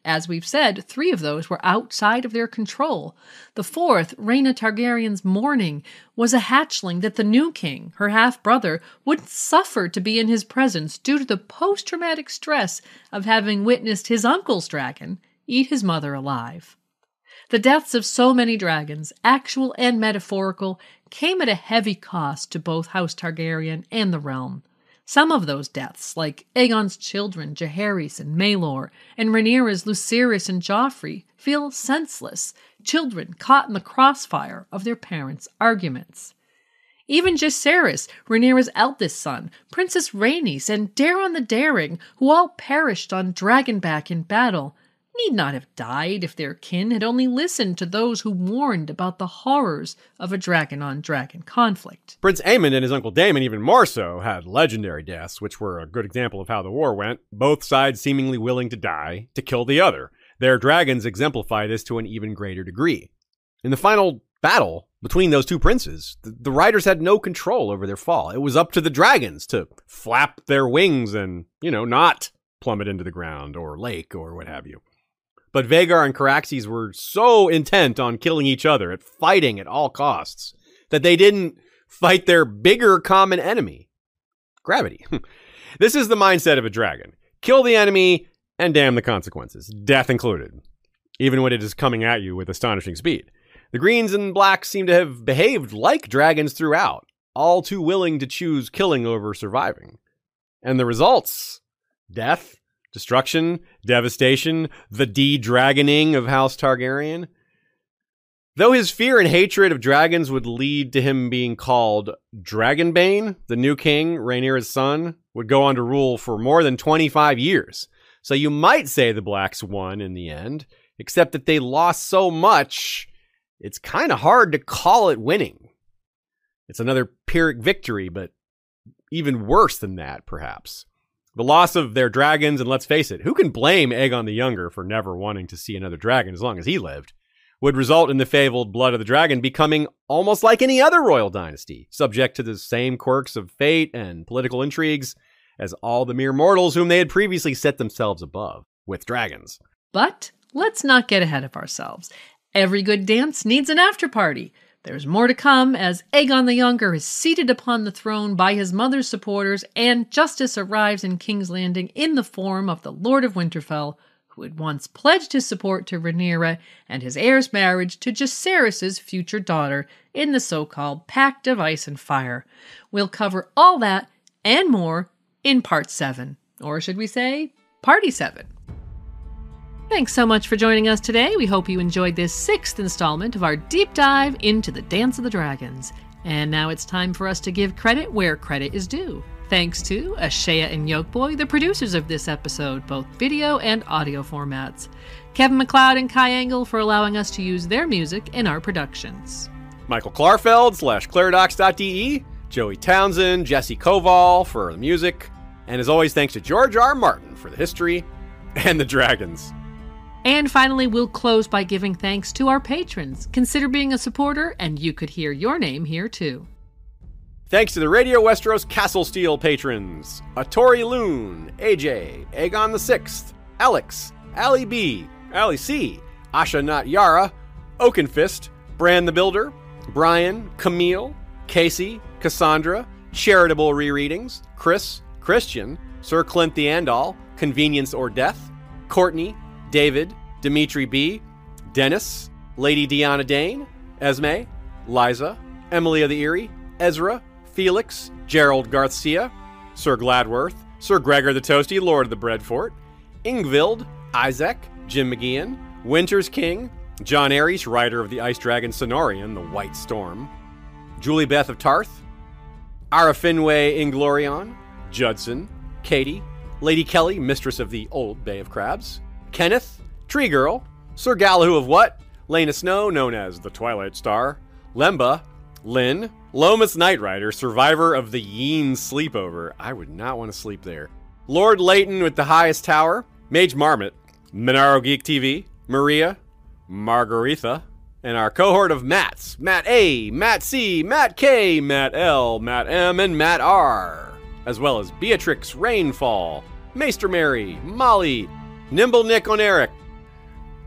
S4: As we've said, 3 of those were outside of their control. The 4th, Rhaena Targaryen's mourning, was a hatchling that the new king, her half-brother, wouldn't suffer to be in his presence due to the post-traumatic stress of having witnessed his uncle's dragon eat his mother alive. The deaths of so many dragons, actual and metaphorical, came at a heavy cost to both House Targaryen and the realm. Some of those deaths, like Aegon's children, Jaehaerys and Maelor, and Rhaenyra's Lucerys and Joffrey, feel senseless, children caught in the crossfire of their parents' arguments. Even Jaehaerys, Rhaenyra's eldest son, Princess Rhaenys, and Daeron the Daring, who all perished on Dragonback in battle, need not have died if their kin had only listened to those who warned about the horrors of a dragon-on-dragon conflict.
S3: Prince Aemon and his uncle Daemon, even more so, had legendary deaths, which were a good example of how the war went, both sides seemingly willing to die to kill the other. Their dragons exemplify this to an even greater degree. In the final battle between those two princes, the riders had no control over their fall. It was up to the dragons to flap their wings and, not plummet into the ground or lake or what have you. But Vhagar and Caraxes were so intent on killing each other, at fighting at all costs, that they didn't fight their bigger common enemy, gravity. This is the mindset of a dragon. Kill the enemy and damn the consequences, death included, even when it is coming at you with astonishing speed. The greens and blacks seem to have behaved like dragons throughout, all too willing to choose killing over surviving. And the results? Death, destruction, devastation, the de-dragoning of House Targaryen. Though his fear and hatred of dragons would lead to him being called Dragonbane, the new king, Rhaenyra's son, would go on to rule for more than 25 years. So you might say the blacks won in the end, except that they lost so much, it's kind of hard to call it winning. It's another Pyrrhic victory, but even worse than that, perhaps. The loss of their dragons, and let's face it, who can blame Aegon the Younger for never wanting to see another dragon as long as he lived, would result in the fabled Blood of the Dragon becoming almost like any other royal dynasty, subject to the same quirks of fate and political intrigues as all the mere mortals whom they had previously set themselves above, with dragons.
S4: But let's not get ahead of ourselves. Every good dance needs an after-party. There's more to come as Aegon the Younger is seated upon the throne by his mother's supporters and justice arrives in King's Landing in the form of the Lord of Winterfell, who had once pledged his support to Rhaenyra and his heir's marriage to Jaehaerys' future daughter in the so-called Pact of Ice and Fire. We'll cover all that and more in Part 7, or should we say, Party 7. Thanks so much for joining us today. We hope you enjoyed this 6th installment of our deep dive into the Dance of the Dragons. And now it's time for us to give credit where credit is due. Thanks to Ashea and Yolkboy, the producers of this episode, both video and audio formats. Kevin MacLeod and Kai Engel for allowing us to use their music in our productions.
S3: Michael Klarfeld /Claridox.de, Joey Townsend, Jesse Koval for the music, and as always, thanks to George R. Martin for the history and the dragons.
S4: And finally, we'll close by giving thanks to our patrons. Consider being a supporter, and you could hear your name here too.
S3: Thanks to the Radio Westeros Castle Steel patrons, Atori Loon, AJ, Aegon VI, Alex, Ali B, Ali C, Asha Not Yara, Oakenfist, Bran the Builder, Brian, Camille, Casey, Cassandra, Charitable Rereadings, Chris, Christian, Sir Clint the Andal, Convenience or Death, Courtney, David, Dimitri B, Dennis, Lady Deanna Dane, Esme, Liza, Emily of the Eyrie, Ezra, Felix, Gerald Garcia, Sir Gladworth, Sir Gregor the Toasty, Lord of the Breadfort, Ingvild, Isaac, Jim McGeehan, Winter's King, John Aries, writer of the Ice Dragon Cenorian, The White Storm, Julie Beth of Tarth, Ara Finway Inglorion, Judson, Katie, Lady Kelly, mistress of the Old Bay of Crabs, Kenneth, Tree Girl, Sir Galahoo of What, Lena Snow, known as the Twilight Star, Lemba, Lynn, Lomas Knight Rider, survivor of the Yeen sleepover. I would not want to sleep there. Lord Leighton with the highest tower, Mage Marmot, Monaro Geek TV, Maria, Margaretha, and our cohort of Matts, Matt A, Matt C, Matt K, Matt L, Matt M, and Matt R, as well as Beatrix Rainfall, Maester Mary, Molly, Nimble Nick on Eric,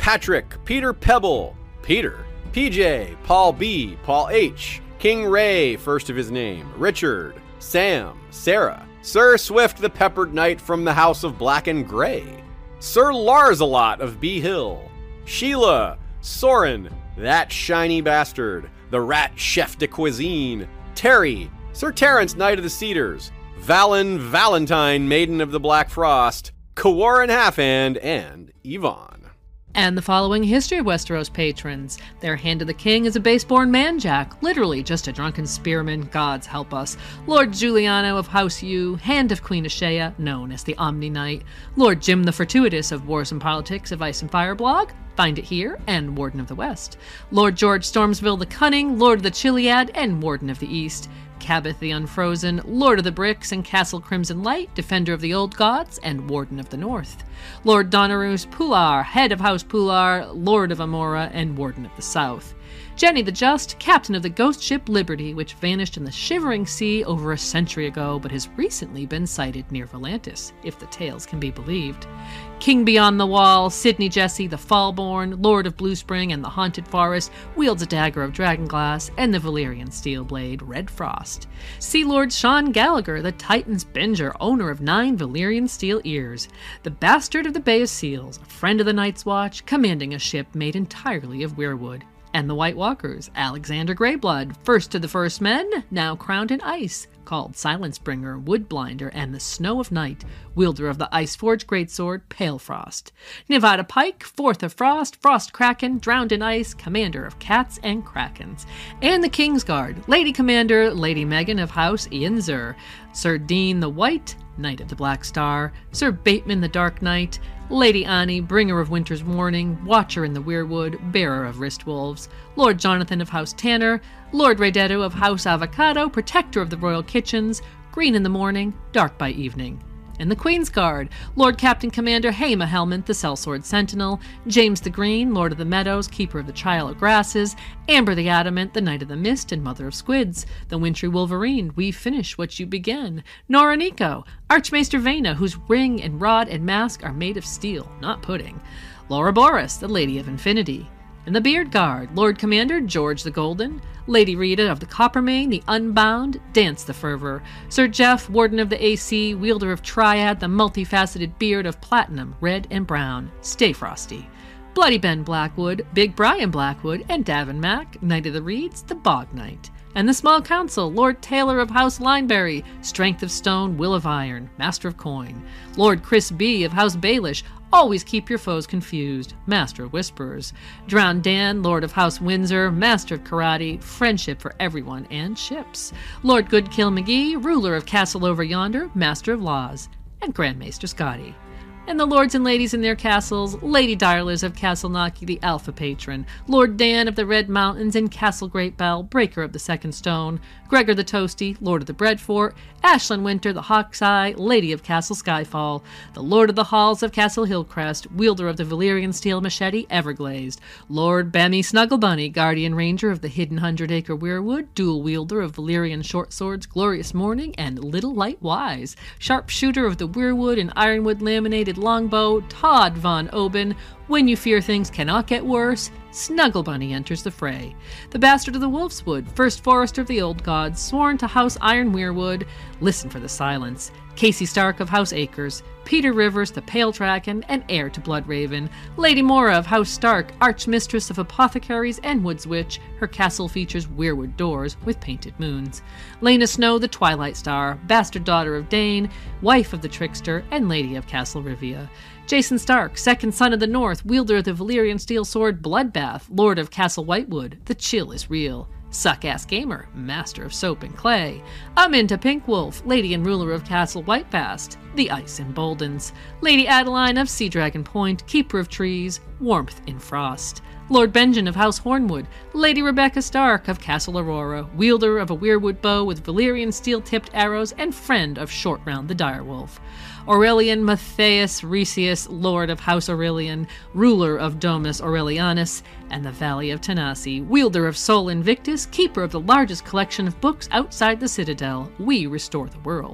S3: Patrick, Peter Pebble, Peter, PJ, Paul B, Paul H, King Ray, first of his name, Richard, Sam, Sarah, Sir Swift the Peppered Knight from the House of Black and Gray, Sir Lars-a-Lot of Bee Hill, Sheila, Soren, that shiny bastard, the Rat Chef de Cuisine, Terry, Sir Terence Knight of the Cedars, Valen Valentine, Maiden of the Black Frost, Kawarin Halfhand, and Yvonne.
S4: And the following history of Westeros patrons. Their Hand of the King is a base-born man-jack, literally just a drunken spearman, gods help us. Lord Giuliano of House U, Hand of Queen Ashea, known as the Omni Knight. Lord Jim the Fortuitous of Wars and Politics of Ice and Fire blog, find it here, and Warden of the West. Lord George Stormsville the Cunning, Lord of the Chiliad, and Warden of the East. Cabot the Unfrozen, Lord of the Bricks and Castle Crimson Light, Defender of the Old Gods, and Warden of the North. Lord Donarus Pular, Head of House Pular, Lord of Amora, and Warden of the South. Jenny the Just, Captain of the ghost ship Liberty, which vanished in the Shivering Sea over a century ago, but has recently been sighted near Volantis, if the tales can be believed. King Beyond the Wall, Sidney Jesse the Fallborn, Lord of Blue Spring and the Haunted Forest, wields a dagger of dragonglass and the Valyrian steel blade, Red Frost. Sea Lord Sean Gallagher, the Titan's Binger, owner of 9 Valyrian steel ears. The Bastard of the Bay of Seals, a friend of the Night's Watch, commanding a ship made entirely of weirwood. And the White Walkers, Alexander Greyblood, first of the First Men, now crowned in ice, called Silencebringer, Woodblinder, and the Snow of Night, wielder of the Iceforge greatsword, Pale Frost. Nevada Pike, fourth of Frost, Frost Kraken, drowned in ice, commander of cats and krakens. And the Kingsguard, Lady Commander, Lady Megan of House Ian Zur, Sir Dean the White, Knight of the Black Star, Sir Bateman the Dark Knight, Lady Annie, Bringer of Winter's Warning, Watcher in the Weirwood, Bearer of Wristwolves, Lord Jonathan of House Tanner, Lord Raydetto of House Avocado, Protector of the Royal Kitchens, Green in the Morning, Dark by Evening. And the Queen's Guard, Lord Captain Commander Haima Helmont, the Sellsword Sentinel, James the Green, Lord of the Meadows, Keeper of the Trial of Grasses, Amber the Adamant, the Knight of the Mist and Mother of Squids, the Wintry Wolverine, we finish what you began, Nora Nico, Archmaester Vena, whose ring and rod and mask are made of steel, not pudding, Laura Boris, the Lady of Infinity, and the Beard Guard, Lord Commander George the Golden, Lady Rita of the Coppermane, the Unbound, Dance the Fervor, Sir Jeff, Warden of the AC, wielder of Triad, the multifaceted beard of Platinum, Red and Brown, Stay Frosty, Bloody Ben Blackwood, Big Brian Blackwood, and Davin Mack, Knight of the Reeds, the Bog Knight. And the Small Council, Lord Taylor of House Lineberry, Strength of Stone, Will of Iron, Master of Coin, Lord Chris B. of House Baelish, Always Keep Your Foes Confused, Master of Whisperers, Drowned Dan, Lord of House Windsor, Master of Karate, Friendship for Everyone and Ships, Lord Goodkill McGee, Ruler of Castle Over Yonder, Master of Laws, and Grand Maester Scotty. And the lords and ladies in their castles, Lady Direless of Castle Naki, the Alpha Patron, Lord Dan of the Red Mountains and Castle Great Bell, Breaker of the Second Stone, Gregor the Toasty, Lord of the Bread Fort, Ashlyn Winter, the Hawk's Eye, Lady of Castle Skyfall, the Lord of the Halls of Castle Hillcrest, wielder of the Valyrian steel machete, Everglazed, Lord Bammy Snugglebunny, Guardian Ranger of the Hidden 100-Acre Weirwood, dual wielder of Valyrian short swords, Glorious Morning, and Little Light Wise, sharpshooter of the Weirwood and Ironwood laminated longbow, Todd Von Oben. When you fear things cannot get worse, Snugglebunny enters the fray. The Bastard of the Wolfswood, first Forester of the Old Gods, sworn to House Iron Weirwood, listen for the silence. Casey Stark of House Acres, Peter Rivers, the Pale Dragon, and heir to Bloodraven, Lady Mora of House Stark, Archmistress of Apothecaries and Woods Witch, her castle features weirwood doors with painted moons. Lena Snow, the Twilight Star, bastard daughter of Dane, wife of the Trickster, and Lady of Castle Rivia. Jason Stark, second son of the North, wielder of the Valyrian steel sword Bloodbath, Lord of Castle Whitewood, the chill is real. Suck-ass Gamer, master of soap and clay. Aminta Pinkwolf, lady and ruler of Castle Whitefast, the ice emboldens. Lady Adeline of Sea Dragon Point, keeper of trees, warmth in frost. Lord Benjen of House Hornwood, Lady Rebecca Stark of Castle Aurora, wielder of a weirwood bow with Valyrian steel-tipped arrows and friend of Shortround the Direwolf. Aurelian Matthias Resius, Lord of House Aurelian, ruler of Domus Aurelianus and the Valley of Tanasi, wielder of Sol Invictus, keeper of the largest collection of books outside the Citadel, we restore the world.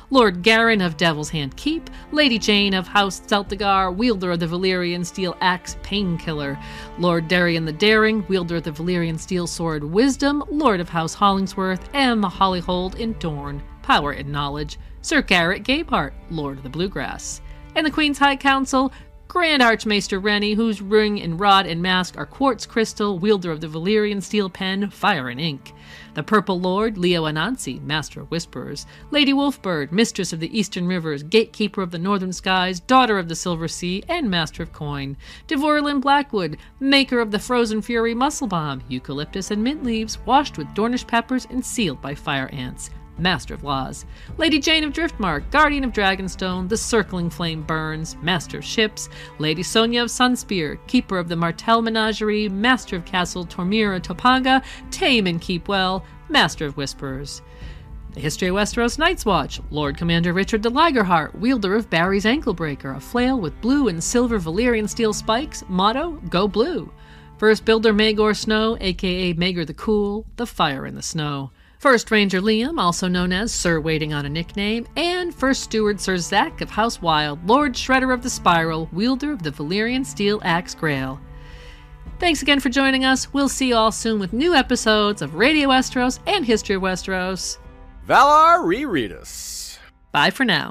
S4: Lord Garin of Devil's Hand Keep, Lady Jane of House Celtigar, wielder of the Valyrian Steel Axe Painkiller, Lord Darien the Daring, wielder of the Valyrian Steel Sword Wisdom, Lord of House Hollingsworth, and the Hollyhold in Dorne, power and knowledge, Sir Garrett Gabehart, Lord of the Bluegrass. And the Queen's High Council, Grand Archmaester Rennie, whose ring and rod and mask are quartz crystal, wielder of the Valyrian steel pen, fire and ink. The Purple Lord, Leo Anansi, Master of Whisperers. Lady Wolfbird, Mistress of the Eastern Rivers, Gatekeeper of the Northern Skies, Daughter of the Silver Sea, and Master of Coin. Devorlin Blackwood, Maker of the Frozen Fury Muscle Bomb, Eucalyptus and mint leaves, washed with Dornish peppers and sealed by fire ants. Master of Laws. Lady Jane of Driftmark, Guardian of Dragonstone, the Circling Flame Burns, Master of Ships. Lady Sonia of Sunspear, Keeper of the Martell Menagerie, Master of Castle Tormira Topanga, Tame and Keep Well, Master of Whisperers. The History of Westeros Night's Watch, Lord Commander Richard de Ligerheart, wielder of Barry's Anklebreaker, a flail with blue and silver Valyrian steel spikes, motto, Go Blue. First Builder Maegor Snow, aka Maegor the Cool, the Fire in the Snow. First Ranger Liam, also known as Sir Waiting on a Nickname, and First Steward Sir Zack of House Wild, Lord Shredder of the Spiral, wielder of the Valyrian Steel Axe Grail. Thanks again for joining us. We'll see you all soon with new episodes of Radio Westeros and History of Westeros.
S3: Valar Rereadus.
S4: Bye for now.